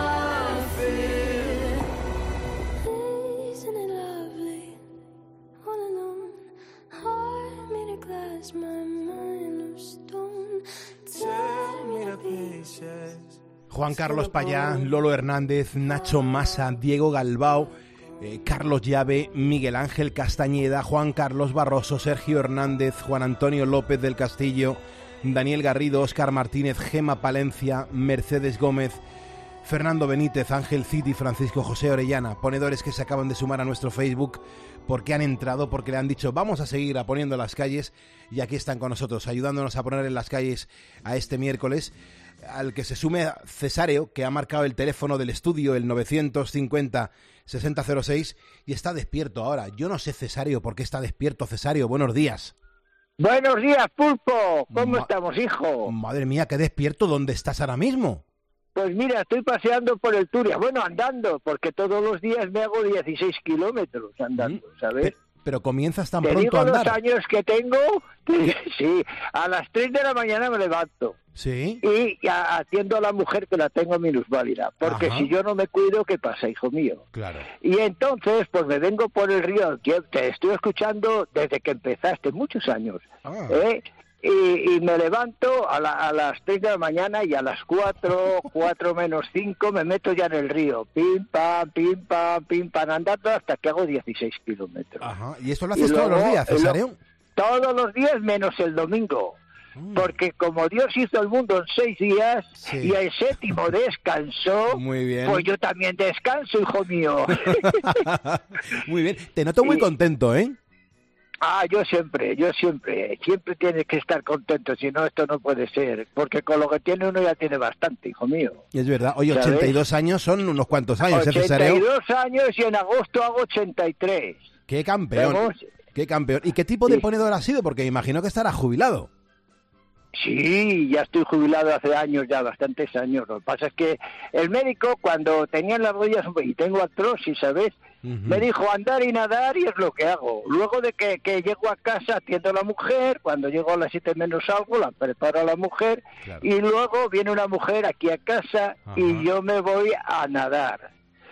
Q: is my mind of stone. Tear me to pieces.
A: Juan Carlos Payá, Lolo Hernández, Nacho Masa, Diego Galbao, eh, Carlos Llave, Miguel Ángel Castañeda, Juan Carlos Barroso, Sergio Hernández, Juan Antonio López del Castillo, Daniel Garrido, Óscar Martínez, Gema Palencia, Mercedes Gómez, Fernando Benítez, Ángel Cid, Francisco José Orellana, ponedores que se acaban de sumar a nuestro Facebook porque han entrado, porque le han dicho vamos a seguir a Poniendo las Calles, y aquí están con nosotros, ayudándonos a poner en las calles a este miércoles, al que se sume Cesáreo, que ha marcado el teléfono del estudio, el novecientos cincuenta sesenta cero seis, y está despierto ahora. Yo no sé, Cesáreo, por qué está despierto. Cesáreo, buenos días.
T: Buenos días, Pulpo. ¿Cómo
A: Ma-
T: estamos, hijo?
A: Madre mía, qué despierto. ¿Dónde estás ahora mismo?
T: Pues mira, estoy paseando por el Turia. Bueno, andando, porque todos los días me hago dieciséis kilómetros andando, ¿sabes?
A: Pe- pero comienzas tan
T: Te
A: pronto
T: digo
A: a andar.
T: los años que tengo. Sí, a las tres de la mañana me levanto.
A: Sí.
T: Y a- atiendo a la mujer que la tengo minusválida. Porque
A: Ajá.
T: si yo no me cuido, ¿qué pasa, hijo mío?
A: Claro.
T: Y entonces, pues me vengo por el río, que te estoy escuchando desde que empezaste, muchos años.
A: Ah.
T: ¿eh? Y, y me levanto a, la- a las tres de la mañana y a las cuatro, cuatro menos cinco me meto ya en el río. Pim, pam, pim, pam, pim, pam, andando hasta que hago dieciséis kilómetros.
A: Ajá. ¿Y esto lo haces
T: Y
A: todos los
T: luego-
A: días,
T: y lo-
A: Cesáreo?
T: Todos los días menos el domingo. Porque como Dios hizo el mundo en seis días
A: Sí.
T: y el séptimo descansó,
A: Muy bien.
T: pues yo también descanso, hijo mío.
A: Muy bien. Te noto muy
T: Y-
A: contento, ¿eh?
T: Ah, yo siempre, yo siempre, siempre tienes que estar contento, si no esto no puede ser, porque con lo que tiene uno ya tiene bastante, hijo mío.
A: Es verdad. Oye,
T: ¿Sabes?
A: ochenta y dos años son unos cuantos años, ¿eh,
T: ochenta
A: Cesáreo?
T: y dos años y en agosto hago ochenta y tres.
A: ¡Qué campeón!
T: Vamos.
A: ¡Qué campeón! ¿Y qué tipo de
T: Sí.
A: ponedor has sido? Porque me imagino que estarás jubilado.
T: Sí, ya estoy jubilado hace años, ya bastantes años. Lo que pasa es que el médico, cuando tenía las rodillas, y tengo artrosis, ¿sabes? Me dijo andar y nadar y es lo que hago. Luego de que, que llego a casa atiendo a la mujer, cuando llego a las siete menos algo la preparo a la mujer y luego viene una mujer aquí a casa y yo me voy a nadar.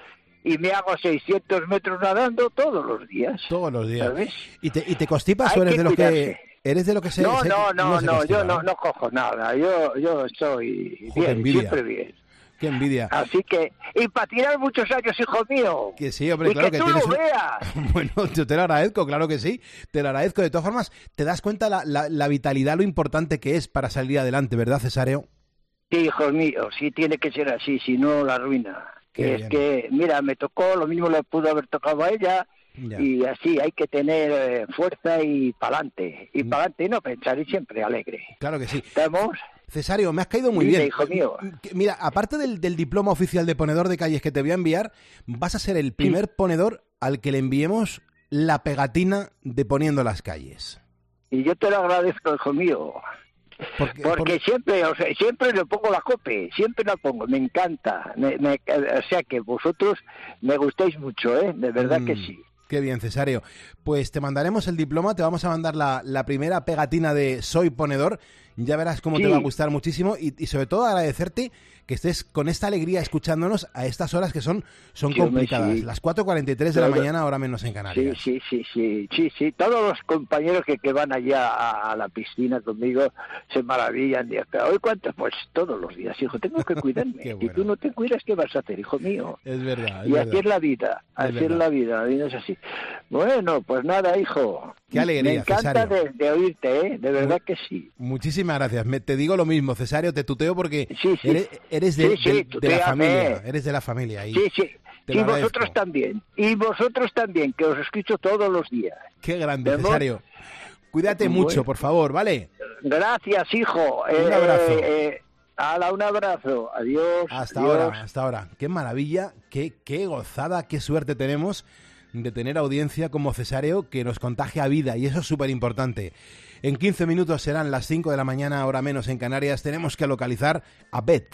T: Y me hago seiscientos metros nadando todos los días.
A: Todos los días.
T: ¿Sabes?
A: ¿Y te, y te constipas
T: Hay
A: o eres
T: que
A: de los que...
T: cuidarse.
A: ¿Eres de lo que se...
T: No,
A: se-
T: no, no,
A: se
T: no,
A: constipa,
T: yo no, no cojo nada. Yo, yo soy
A: Ojo, qué
T: bien,
A: envidia.
T: siempre bien.
A: ¡Qué envidia!
T: Así que, y para tirar muchos años, hijo mío.
A: Que sí, hombre,
T: y
A: claro
T: que,
A: que
T: tú
A: tienes
T: lo
A: un-
T: veas.
A: Bueno, yo te lo agradezco, claro que sí, te lo agradezco. De todas formas, te das cuenta la, la, la vitalidad, lo importante que es para salir adelante, ¿verdad, Cesáreo?
T: Sí, hijo mío, sí tiene que ser así, si no la arruina.
A: Qué
T: Que es
A: bien.
T: que, mira, me tocó, lo mismo le pudo haber tocado a ella.
A: Ya.
T: Y así hay que tener eh, fuerza y pa'lante.
A: Mm.
T: Y pa'lante y no pensar y siempre alegre.
A: Claro que sí.
T: ¿Estamos?
A: Cesario, me has caído muy
T: Dime,
A: bien.
T: hijo mío.
A: Que- Mira, aparte del, del diploma oficial de ponedor de calles que te voy a enviar, vas a ser el primer ponedor al que le enviemos la pegatina de Poniendo las Calles.
T: Y yo te lo agradezco, hijo mío.
A: Porque,
T: Porque siempre, o sea, siempre le pongo la cope, siempre la pongo, me encanta. Me- me- o sea que vosotros me gustáis mucho, ¿eh? De verdad que
A: Mm,
T: sí.
A: Qué bien, Cesario. Pues te mandaremos el diploma, te vamos a mandar la, la primera pegatina de Soy Ponedor. Ya verás cómo
T: Sí.
A: te va a gustar muchísimo y, y sobre todo agradecerte que estés con esta alegría escuchándonos a estas horas que son, son
T: Sí, hombre,
A: complicadas.
T: sí.
A: Las cuatro cuarenta y tres de la
T: Claro.
A: mañana, ahora menos en
T: Sí,
A: Canarias.
T: sí, sí, sí, sí, sí. Todos los compañeros que, que van allá a, a la piscina conmigo se maravillan. Y hasta, ¿hoy cuánto? Pues todos los días, hijo, tengo que cuidarme.
A: Qué
T: Si
A: bueno.
T: tú no te cuidas, ¿qué vas a hacer, hijo mío?
A: Es verdad, es
T: Y
A: verdad.
T: así es la vida,
A: Es
T: así es
A: verdad.
T: la vida, la vida es así. Bueno, pues nada, hijo.
A: Qué alegría,
T: Me encanta
A: Cesario.
T: de, de oírte, ¿eh? De verdad que sí.
A: Muchísimas gracias. Me, te digo lo mismo, Cesario, te tuteo porque
T: Sí, sí.
A: eres, eres de,
T: Sí, sí,
A: de- de la
T: tutéame.
A: familia. Eres de la familia. Y
T: Sí, sí.
A: te
T: Y
A: lo agradezco.
T: vosotros también. Y vosotros también, que os escucho todos los días.
A: Qué grande,
T: ¿Vemos?
A: Cesario. Cuídate
T: Bueno.
A: mucho, por favor, ¿vale?
T: Gracias, hijo.
A: Un abrazo.
T: Eh, eh, ala, un abrazo. Adiós.
A: Hasta
T: adiós.
A: ahora, hasta ahora. Qué maravilla, qué, qué gozada, qué suerte tenemos de tener audiencia como Cesáreo que nos contagia vida y eso es súper importante. En quince minutos serán las cinco de la mañana, hora menos en Canarias. Tenemos que localizar a Beth.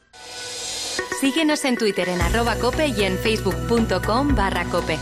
D: Síguenos en Twitter en arroba cope y en facebook.com barra cope.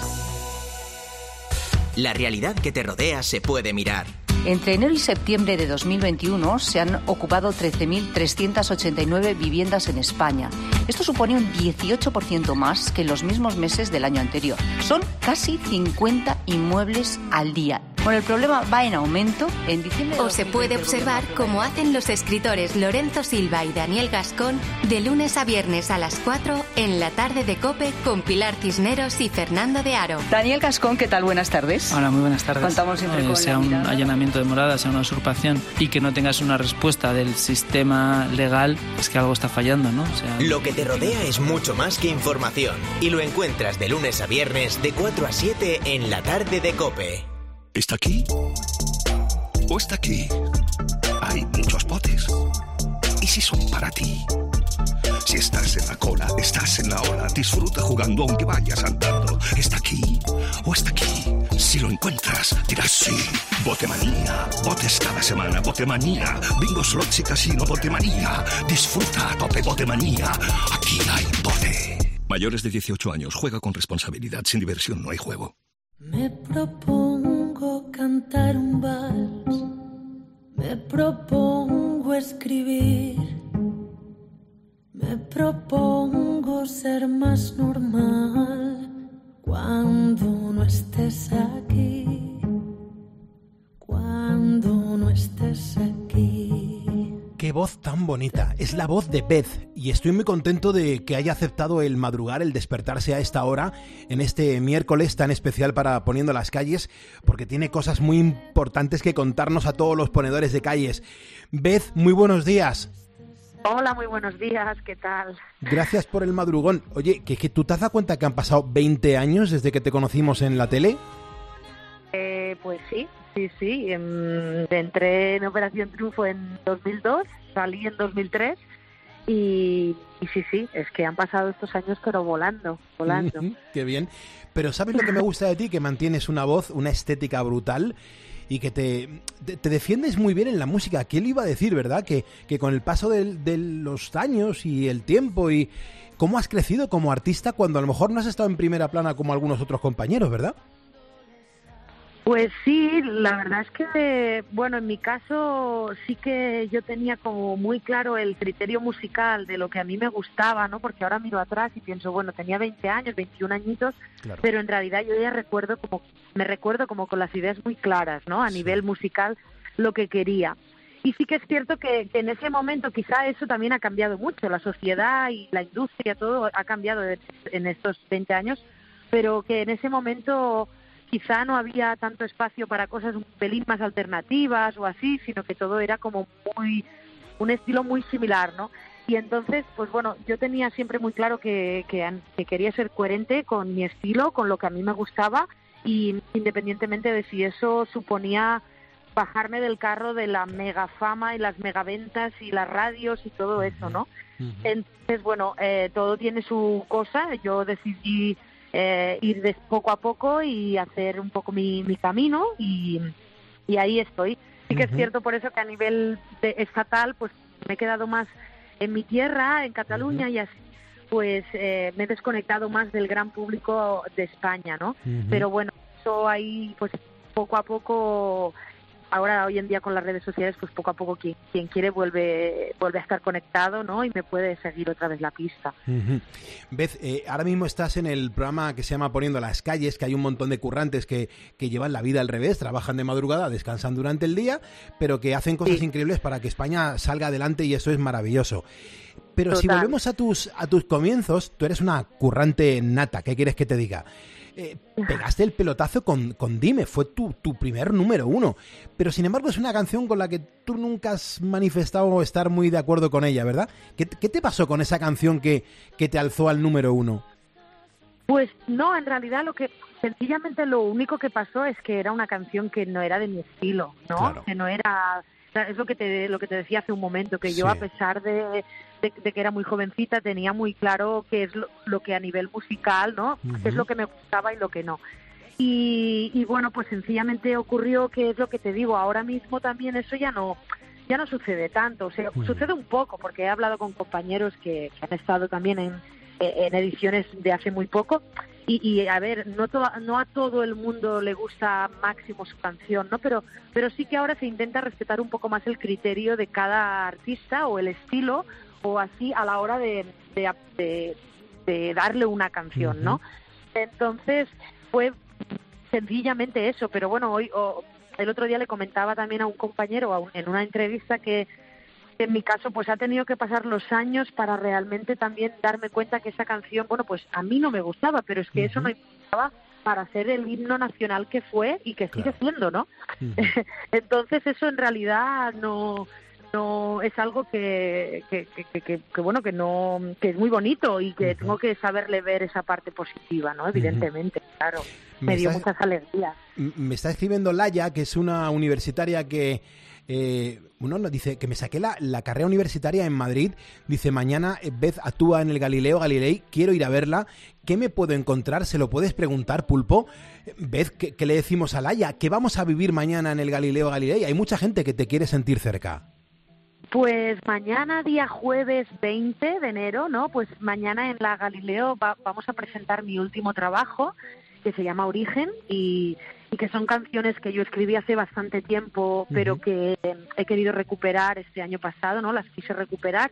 E: La realidad que te rodea se puede mirar.
U: Entre enero y septiembre de dos mil veintiuno se han ocupado trece mil trescientas ochenta y nueve viviendas en España. Esto supone un dieciocho por ciento más que en los mismos meses del año anterior. Son casi cincuenta inmuebles al día. Bueno, el problema va en aumento. En diciembre
D: O se puede observar cómo hacen los escritores Lorenzo Silva y Daniel Gascón de lunes a viernes a las cuatro en la tarde de COPE con Pilar Cisneros y Fernando de Aro.
U: Daniel Gascón, ¿qué tal? Buenas tardes.
B: Hola, muy buenas tardes.
U: Contamos siempre
B: Eh,
U: con
B: sea
U: la
B: un
U: mirada.
B: allanamiento de morada, sea una usurpación y que no tengas una respuesta del sistema legal, es que algo está fallando, ¿no? O sea,
E: Lo que te rodea es mucho más que información y lo encuentras de lunes a viernes de cuatro a siete en la tarde de COPE.
R: ¿Está aquí? ¿O está aquí? Hay muchos botes. ¿Y si son para ti? Si estás en la cola, estás en la ola. Disfruta jugando aunque vayas andando. ¿Está aquí? ¿O está aquí? Si lo encuentras, dirás sí. Botemanía. Botes cada semana. Botemanía. Bingo, slots y casino. Botemanía. Disfruta a tope. Botemanía. Aquí hay bote. Mayores de dieciocho años. Juega con responsabilidad. Sin diversión no hay juego.
V: Me propongo cantar un vals, me propongo escribir, me propongo ser más normal cuando no estés aquí, cuando no estés aquí.
A: Qué voz tan bonita, es la voz de Beth y estoy muy contento de que haya aceptado el madrugar, el despertarse a esta hora en este miércoles tan especial para Poniendo las Calles, porque tiene cosas muy importantes que contarnos a todos los ponedores de calles. Beth, muy buenos días.
W: Hola, muy buenos días, ¿qué tal?
A: Gracias por el madrugón. Oye, ¿que, que tú te has dado cuenta que han pasado veinte años desde que te conocimos en la tele?
W: Eh, pues sí, sí, sí. En, entré en Operación Triunfo en dos mil dos, salí en dos mil tres y, y sí, sí, es que han pasado estos años pero volando, volando.
A: Qué bien. Pero ¿sabes lo que me gusta de ti? Que mantienes una voz, una estética brutal y que te, te, te defiendes muy bien en la música. ¿Quién le iba a decir, verdad? Que, que con el paso de, de los años y el tiempo y cómo has crecido como artista cuando a lo mejor no has estado en primera plana como algunos otros compañeros, ¿verdad?
W: Pues sí, la verdad es que, bueno, en mi caso sí que yo tenía como muy claro el criterio musical de lo que a mí me gustaba, ¿no? Porque ahora miro atrás y pienso, bueno, tenía veinte años, veintiún añitos, claro. Pero en realidad yo ya recuerdo como, me recuerdo como con las ideas muy claras, ¿no? A sí. nivel musical, lo que quería. Y sí que es cierto que, que en ese momento quizá eso también ha cambiado mucho, la sociedad y la industria, todo ha cambiado en estos veinte años, pero que en ese momento quizá no había tanto espacio para cosas un pelín más alternativas o así, sino que todo era como muy, un estilo muy similar, ¿no? Y entonces, pues bueno, yo tenía siempre muy claro que, que, que quería ser coherente con mi estilo, con lo que a mí me gustaba, y independientemente de si eso suponía bajarme del carro de la mega fama y las megaventas y las radios y todo eso, ¿no? Uh-huh. Entonces, bueno, eh, todo tiene su cosa. Yo decidí Eh, ir de poco a poco y hacer un poco mi, mi camino y, y ahí estoy. Sí que uh-huh. es cierto por eso que a nivel de estatal pues me he quedado más en mi tierra, en Cataluña, uh-huh. y así pues eh, me he desconectado más del gran público de España, ¿no? Uh-huh. Pero bueno, eso ahí pues poco a poco, ahora hoy en día con las redes sociales pues poco a poco quien, quien quiere vuelve vuelve a estar conectado, ¿no? Y me puede seguir otra vez la pista.
A: Uh-huh. Beth, eh, ahora mismo estás en el programa que se llama Poniendo las Calles, que hay un montón de currantes que, que llevan la vida al revés, trabajan de madrugada, descansan durante el día, pero que hacen cosas sí. increíbles para que España salga adelante y eso es maravilloso. Pero Total. Si volvemos a tus a tus comienzos, tú eres una currante nata, ¿qué quieres que te diga? Eh, pegaste el pelotazo con, con Dime, fue tu, tu primer número uno, pero sin embargo es una canción con la que tú nunca has manifestado estar muy de acuerdo con ella, ¿verdad? ¿Qué, qué te pasó con esa canción que, que te alzó al número uno?
W: Pues no, en realidad lo que sencillamente lo único que pasó es que era una canción que no era de mi estilo, ¿no? Claro. Que no era, es lo que te lo que te decía hace un momento, que yo sí. a pesar de De, de que era muy jovencita, tenía muy claro qué es lo, lo que a nivel musical, ¿no? Uh-huh. Qué es lo que me gustaba y lo que no. Y, y bueno, pues sencillamente ocurrió que es lo que te digo, ahora mismo también eso ya no ya no sucede tanto, o sea, uh-huh. sucede un poco, porque he hablado con compañeros que, que han estado también en, en ediciones de hace muy poco, y, y a ver, no, to, no a todo el mundo le gusta máximo su canción, ¿no? Pero, pero sí que ahora se intenta respetar un poco más el criterio de cada artista o el estilo, o así a la hora de, de, de, de darle una canción, ¿no? Entonces fue sencillamente eso, pero bueno, hoy oh, el otro día le comentaba también a un compañero a un, en una entrevista que en mi caso pues ha tenido que pasar los años para realmente también darme cuenta que esa canción, bueno, pues a mí no me gustaba, pero es que uh-huh. eso no importaba para ser el himno nacional que fue y que sigue claro. siendo, ¿no? Uh-huh. Entonces eso en realidad no no es algo que que, que, que, que, que bueno que no que es muy bonito y que uh-huh. tengo que saberle ver esa parte positiva, ¿no? Evidentemente, uh-huh. claro. Me, me dio está, muchas alegrías.
A: Me está escribiendo Laia, que es una universitaria que Eh, uno nos dice que me saqué la, la carrera universitaria en Madrid. Dice, mañana Beth actúa en el Galileo Galilei, quiero ir a verla. ¿Qué me puedo encontrar? ¿Se lo puedes preguntar, Pulpo? Beth, ¿qué, qué le decimos a Laia? ¿Qué vamos a vivir mañana en el Galileo Galilei? Hay mucha gente que te quiere sentir cerca.
W: Pues mañana, día jueves veinte de enero, ¿no? Pues mañana en la Galileo va, vamos a presentar mi último trabajo, que se llama Origen, y, y que son canciones que yo escribí hace bastante tiempo, pero uh-huh. que he querido recuperar este año pasado, ¿no? Las quise recuperar.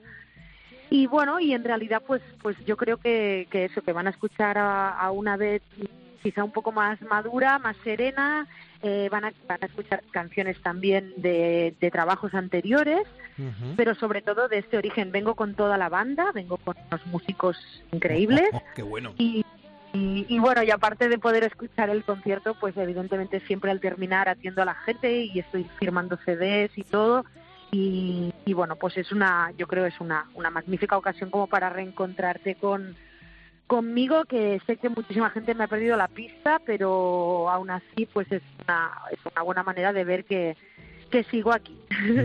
W: Y bueno, y en realidad pues pues yo creo que, que eso, que van a escuchar a, a una vez quizá un poco más madura, más serena, eh, van, a, van a escuchar canciones también de, de trabajos anteriores, uh-huh. pero sobre todo de este Origen. Vengo con toda la banda, vengo con unos músicos increíbles.
A: Oh, oh, ¡qué bueno!
W: Y, Y, y bueno, y aparte de poder escuchar el concierto, pues evidentemente siempre al terminar atiendo a la gente y estoy firmando C Ds y todo. Y, y bueno, pues es una, yo creo es una, una magnífica ocasión como para reencontrarte con conmigo, que sé que muchísima gente me ha perdido la pista, pero aún así pues es una, es una buena manera de ver que que sigo aquí.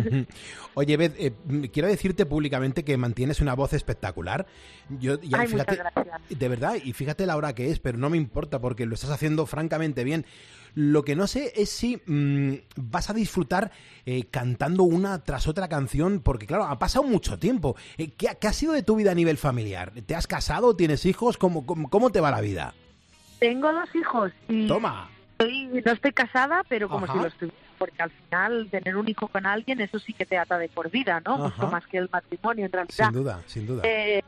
A: Oye, Beth, eh, quiero decirte públicamente que mantienes una voz espectacular. Yo, ya,
W: Ay,
A: fíjate,
W: muchas gracias.
A: De verdad, y fíjate la hora que es, pero no me importa porque lo estás haciendo francamente bien. Lo que no sé es si mmm, vas a disfrutar eh, cantando una tras otra canción, porque claro, ha pasado mucho tiempo. Eh, ¿qué, ¿Qué ha sido de tu vida a nivel familiar? ¿Te has casado? ¿Tienes hijos? ¿Cómo, cómo, cómo te va la vida?
W: Tengo dos hijos. Y
A: Toma.
W: Estoy, no estoy casada, pero como
A: Ajá.
W: si lo estuviera. Porque al final tener un hijo con alguien, eso sí que te ata de por vida, ¿no?
A: Ajá.
W: Mucho más que el matrimonio, en realidad.
A: Sin duda, sin duda.
W: Eh,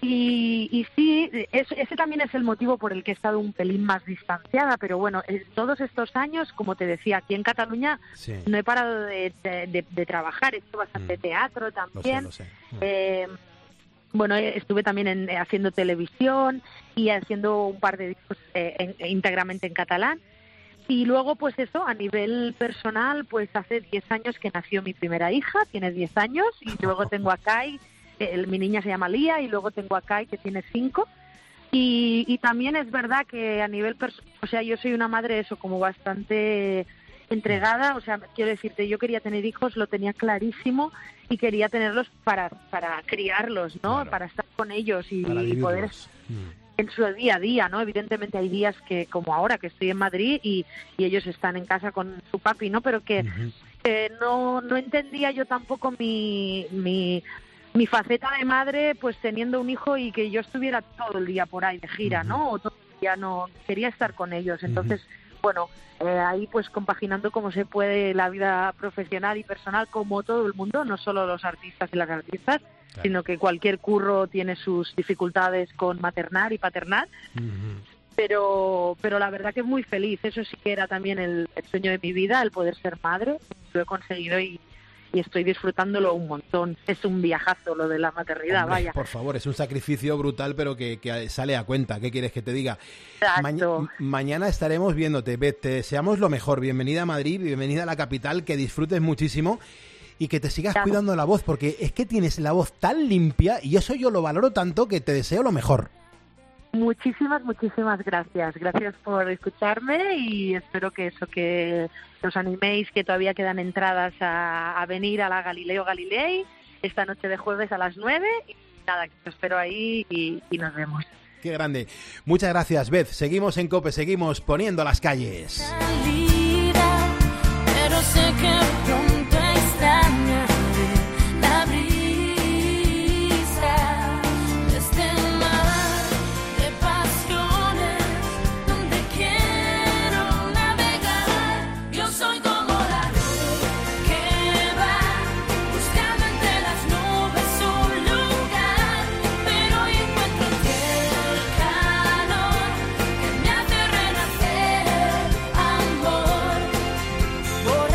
W: y, y sí, es, ese también es el motivo por el que he estado un pelín más distanciada, pero bueno, eh, todos estos años, como te decía, aquí en Cataluña sí. no he parado de, de, de, de trabajar, he hecho bastante mm. teatro también.
A: Lo sé, lo sé. Mm.
W: Eh, bueno, estuve también en, haciendo televisión y haciendo un par de discos eh, en, íntegramente en catalán. Y luego, pues eso, a nivel personal, pues hace diez años que nació mi primera hija, tiene diez años, y luego tengo a Kai, eh, mi niña se llama Lía, y luego tengo a Kai, que tiene cinco. Y, y también es verdad que a nivel personal, o sea, yo soy una madre, eso, como bastante entregada, o sea, quiero decirte, yo quería tener hijos, lo tenía clarísimo, y quería tenerlos para, para criarlos, ¿no? Claro. Para estar con ellos y, y poder... Mm. en su día a día, ¿no? Evidentemente hay días que, como ahora, que estoy en Madrid y, y ellos están en casa con su papi, ¿no? Pero que, uh-huh. que no, no entendía yo tampoco mi, mi, mi faceta de madre, pues teniendo un hijo y que yo estuviera todo el día por ahí de gira, uh-huh. ¿no? O todo el día no, quería estar con ellos. Entonces, uh-huh. bueno, eh, ahí pues compaginando como se puede la vida profesional y personal, como todo el mundo, no solo los artistas y las artistas, claro. sino que cualquier curro tiene sus dificultades con maternar y paternar, uh-huh. pero pero la verdad que muy feliz. Eso sí que era también el, el sueño de mi vida, el poder ser madre. Lo he conseguido y, y estoy disfrutándolo un montón. Es un viajazo lo de la maternidad.
A: Hombre,
W: vaya.
A: Por favor, es un sacrificio brutal, pero que, que sale a cuenta. ¿Qué quieres que te diga? Ma- mañana estaremos viéndote, Beth. Te deseamos lo mejor. Bienvenida a Madrid, bienvenida a la capital, que disfrutes muchísimo. Y que te sigas claro. cuidando la voz, porque es que tienes la voz tan limpia y eso yo lo valoro tanto que te deseo lo mejor.
W: Muchísimas, muchísimas gracias. Gracias por escucharme y espero que eso, que os animéis, que todavía quedan entradas a, a venir a la Galileo Galilei esta noche de jueves a las nueve. Y nada, que os espero ahí y, y nos vemos.
A: Qué grande. Muchas gracias, Beth. Seguimos en COPE, seguimos poniendo las calles.
V: Salida, pero sé que pronto extrañaré la brisa de este mar de pasiones donde quiero navegar. Yo soy como la luz que va buscando entre las nubes un lugar, pero encuentro en ti el calor que me hace renacer, amor. Voy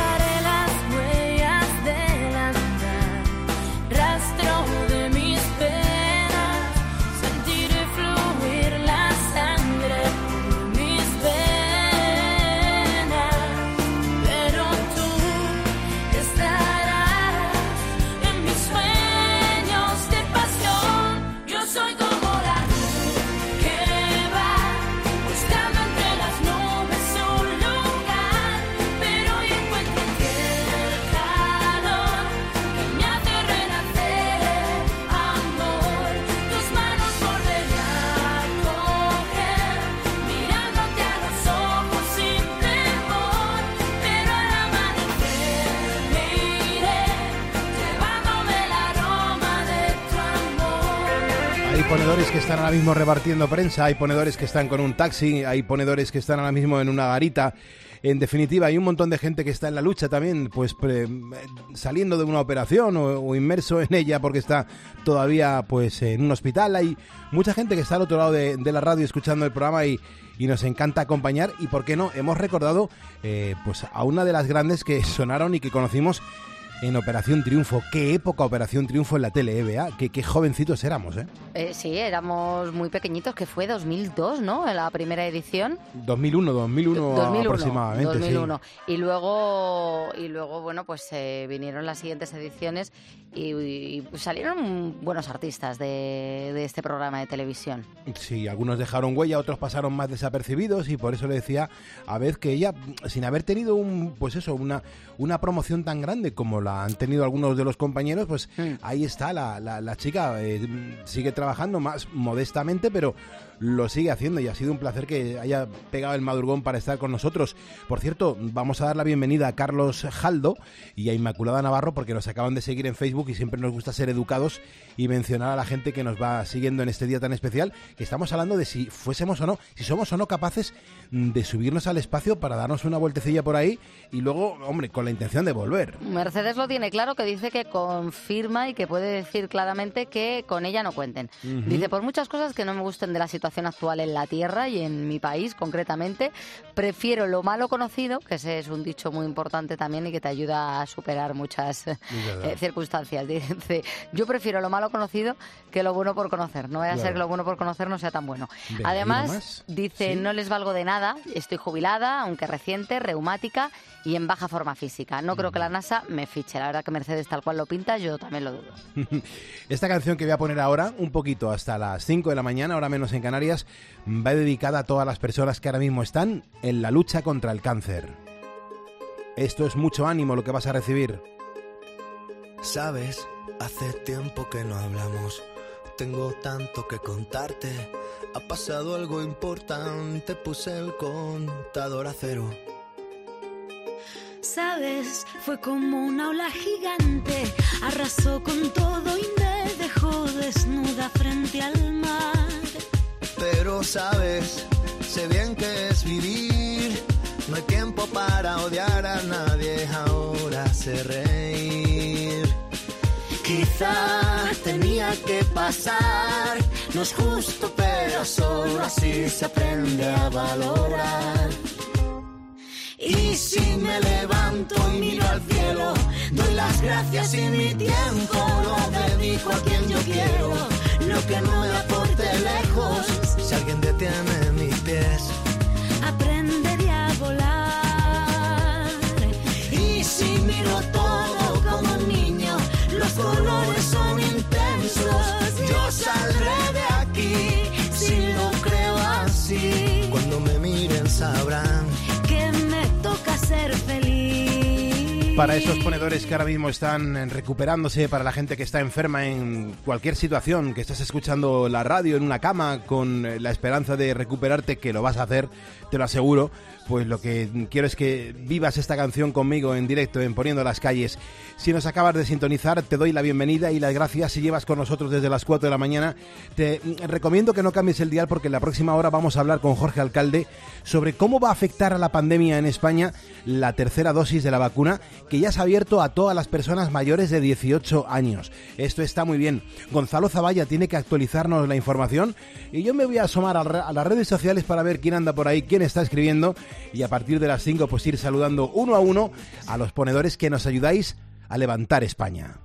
A: ponedores que están ahora mismo repartiendo prensa, hay ponedores que están con un taxi, hay ponedores que están ahora mismo en una garita. En definitiva, hay un montón de gente que está en la lucha también, pues pre, saliendo de una operación o, o inmerso en ella porque está todavía pues en un hospital. Hay mucha gente que está al otro lado de, de la radio escuchando el programa y, y nos encanta acompañar. Y por qué no, hemos recordado eh, pues a una de las grandes que sonaron y que conocimos en Operación Triunfo. Qué época Operación Triunfo en la tele, ¿eh, Bea? Qué, qué jovencitos éramos, ¿eh?
F: ¿eh? Sí, éramos muy pequeñitos, que fue dos mil dos, ¿no? En la primera edición.
A: dos mil uno, dos mil uno, dos mil uno aproximadamente,
F: dos mil uno.
A: Sí.
F: Y luego, y luego bueno, pues eh, vinieron las siguientes ediciones y, y salieron buenos artistas de, de este programa de televisión.
A: Sí, algunos dejaron huella, otros pasaron más desapercibidos y por eso le decía a Beth que ella, sin haber tenido un, pues eso, una, una promoción tan grande como la han tenido algunos de los compañeros, pues mm. ahí está la, la, la chica, eh, sigue trabajando más modestamente, pero lo sigue haciendo y ha sido un placer que haya pegado el madrugón para estar con nosotros. Por cierto, vamos a dar la bienvenida a Carlos Jaldo y a Inmaculada Navarro porque nos acaban de seguir en Facebook y siempre nos gusta ser educados y mencionar a la gente que nos va siguiendo en este día tan especial, que estamos hablando de si fuésemos o no, si somos o no capaces de subirnos al espacio para darnos una vueltecilla por ahí y luego, hombre, con la intención de volver.
F: Mercedes lo tiene claro, que dice que confirma y que puede decir claramente que con ella no cuenten. Uh-huh. Dice, por muchas cosas que no me gusten de la situación actual en la Tierra y en mi país concretamente, prefiero lo malo conocido, que ese es un dicho muy importante también y que te ayuda a superar muchas eh, circunstancias. Dice, yo prefiero lo malo conocido que lo bueno por conocer. No vaya claro. a ser que lo bueno por conocer no sea tan bueno. Venga, además, dice, ¿sí? No les valgo de nada, estoy jubilada, aunque reciente, reumática y en baja forma física. No creo que la NASA me fiche. La verdad que Mercedes tal cual lo pinta, yo también lo dudo.
A: Esta canción que voy a poner ahora, un poquito hasta las cinco de la mañana, ahora menos en Canarias, va dedicada a todas las personas que ahora mismo están en la lucha contra el cáncer. Esto es mucho ánimo lo que vas a recibir.
C: Sabes, hace tiempo que no hablamos. Tengo tanto que contarte. Ha pasado algo importante, puse el contador a cero.
Q: Sabes, fue como una ola gigante, arrasó con todo y me dejó desnuda frente al mar.
C: Pero sabes, sé bien que es vivir, no hay tiempo para odiar a nadie, ahora sé reír. Quizá tenía que pasar, no es justo pero solo así se aprende a valorar. Y si me levanto y miro al cielo, doy las gracias y mi tiempo lo dedico a quien yo quiero. Lo que no me aporte lejos, si alguien detiene mis pies,
Q: aprenderé a volar.
C: Y si miro todo como un niño, los colores son intensos, yo saldré de aquí si lo creo así. Cuando me miren sabrán
Q: que me toca ser feliz.
A: Para esos ponedores que ahora mismo están recuperándose, para la gente que está enferma en cualquier situación, que estás escuchando la radio en una cama con la esperanza de recuperarte, que lo vas a hacer, te lo aseguro, pues lo que quiero es que vivas esta canción conmigo en directo, en Poniendo las Calles. Si nos acabas de sintonizar, te doy la bienvenida y las gracias si llevas con nosotros desde las cuatro de la mañana. Te recomiendo que no cambies el dial porque en la próxima hora vamos a hablar con Jorge Alcalde sobre cómo va a afectar a la pandemia en España la tercera dosis de la vacuna, que ya se ha abierto a todas las personas mayores de dieciocho años. Esto está muy bien. Gonzalo Zavalla tiene que actualizarnos la información y yo me voy a asomar a las redes sociales para ver quién anda por ahí, quién está escribiendo, y a partir de las cinco pues ir saludando uno a uno a los ponedores que nos ayudáis a levantar España.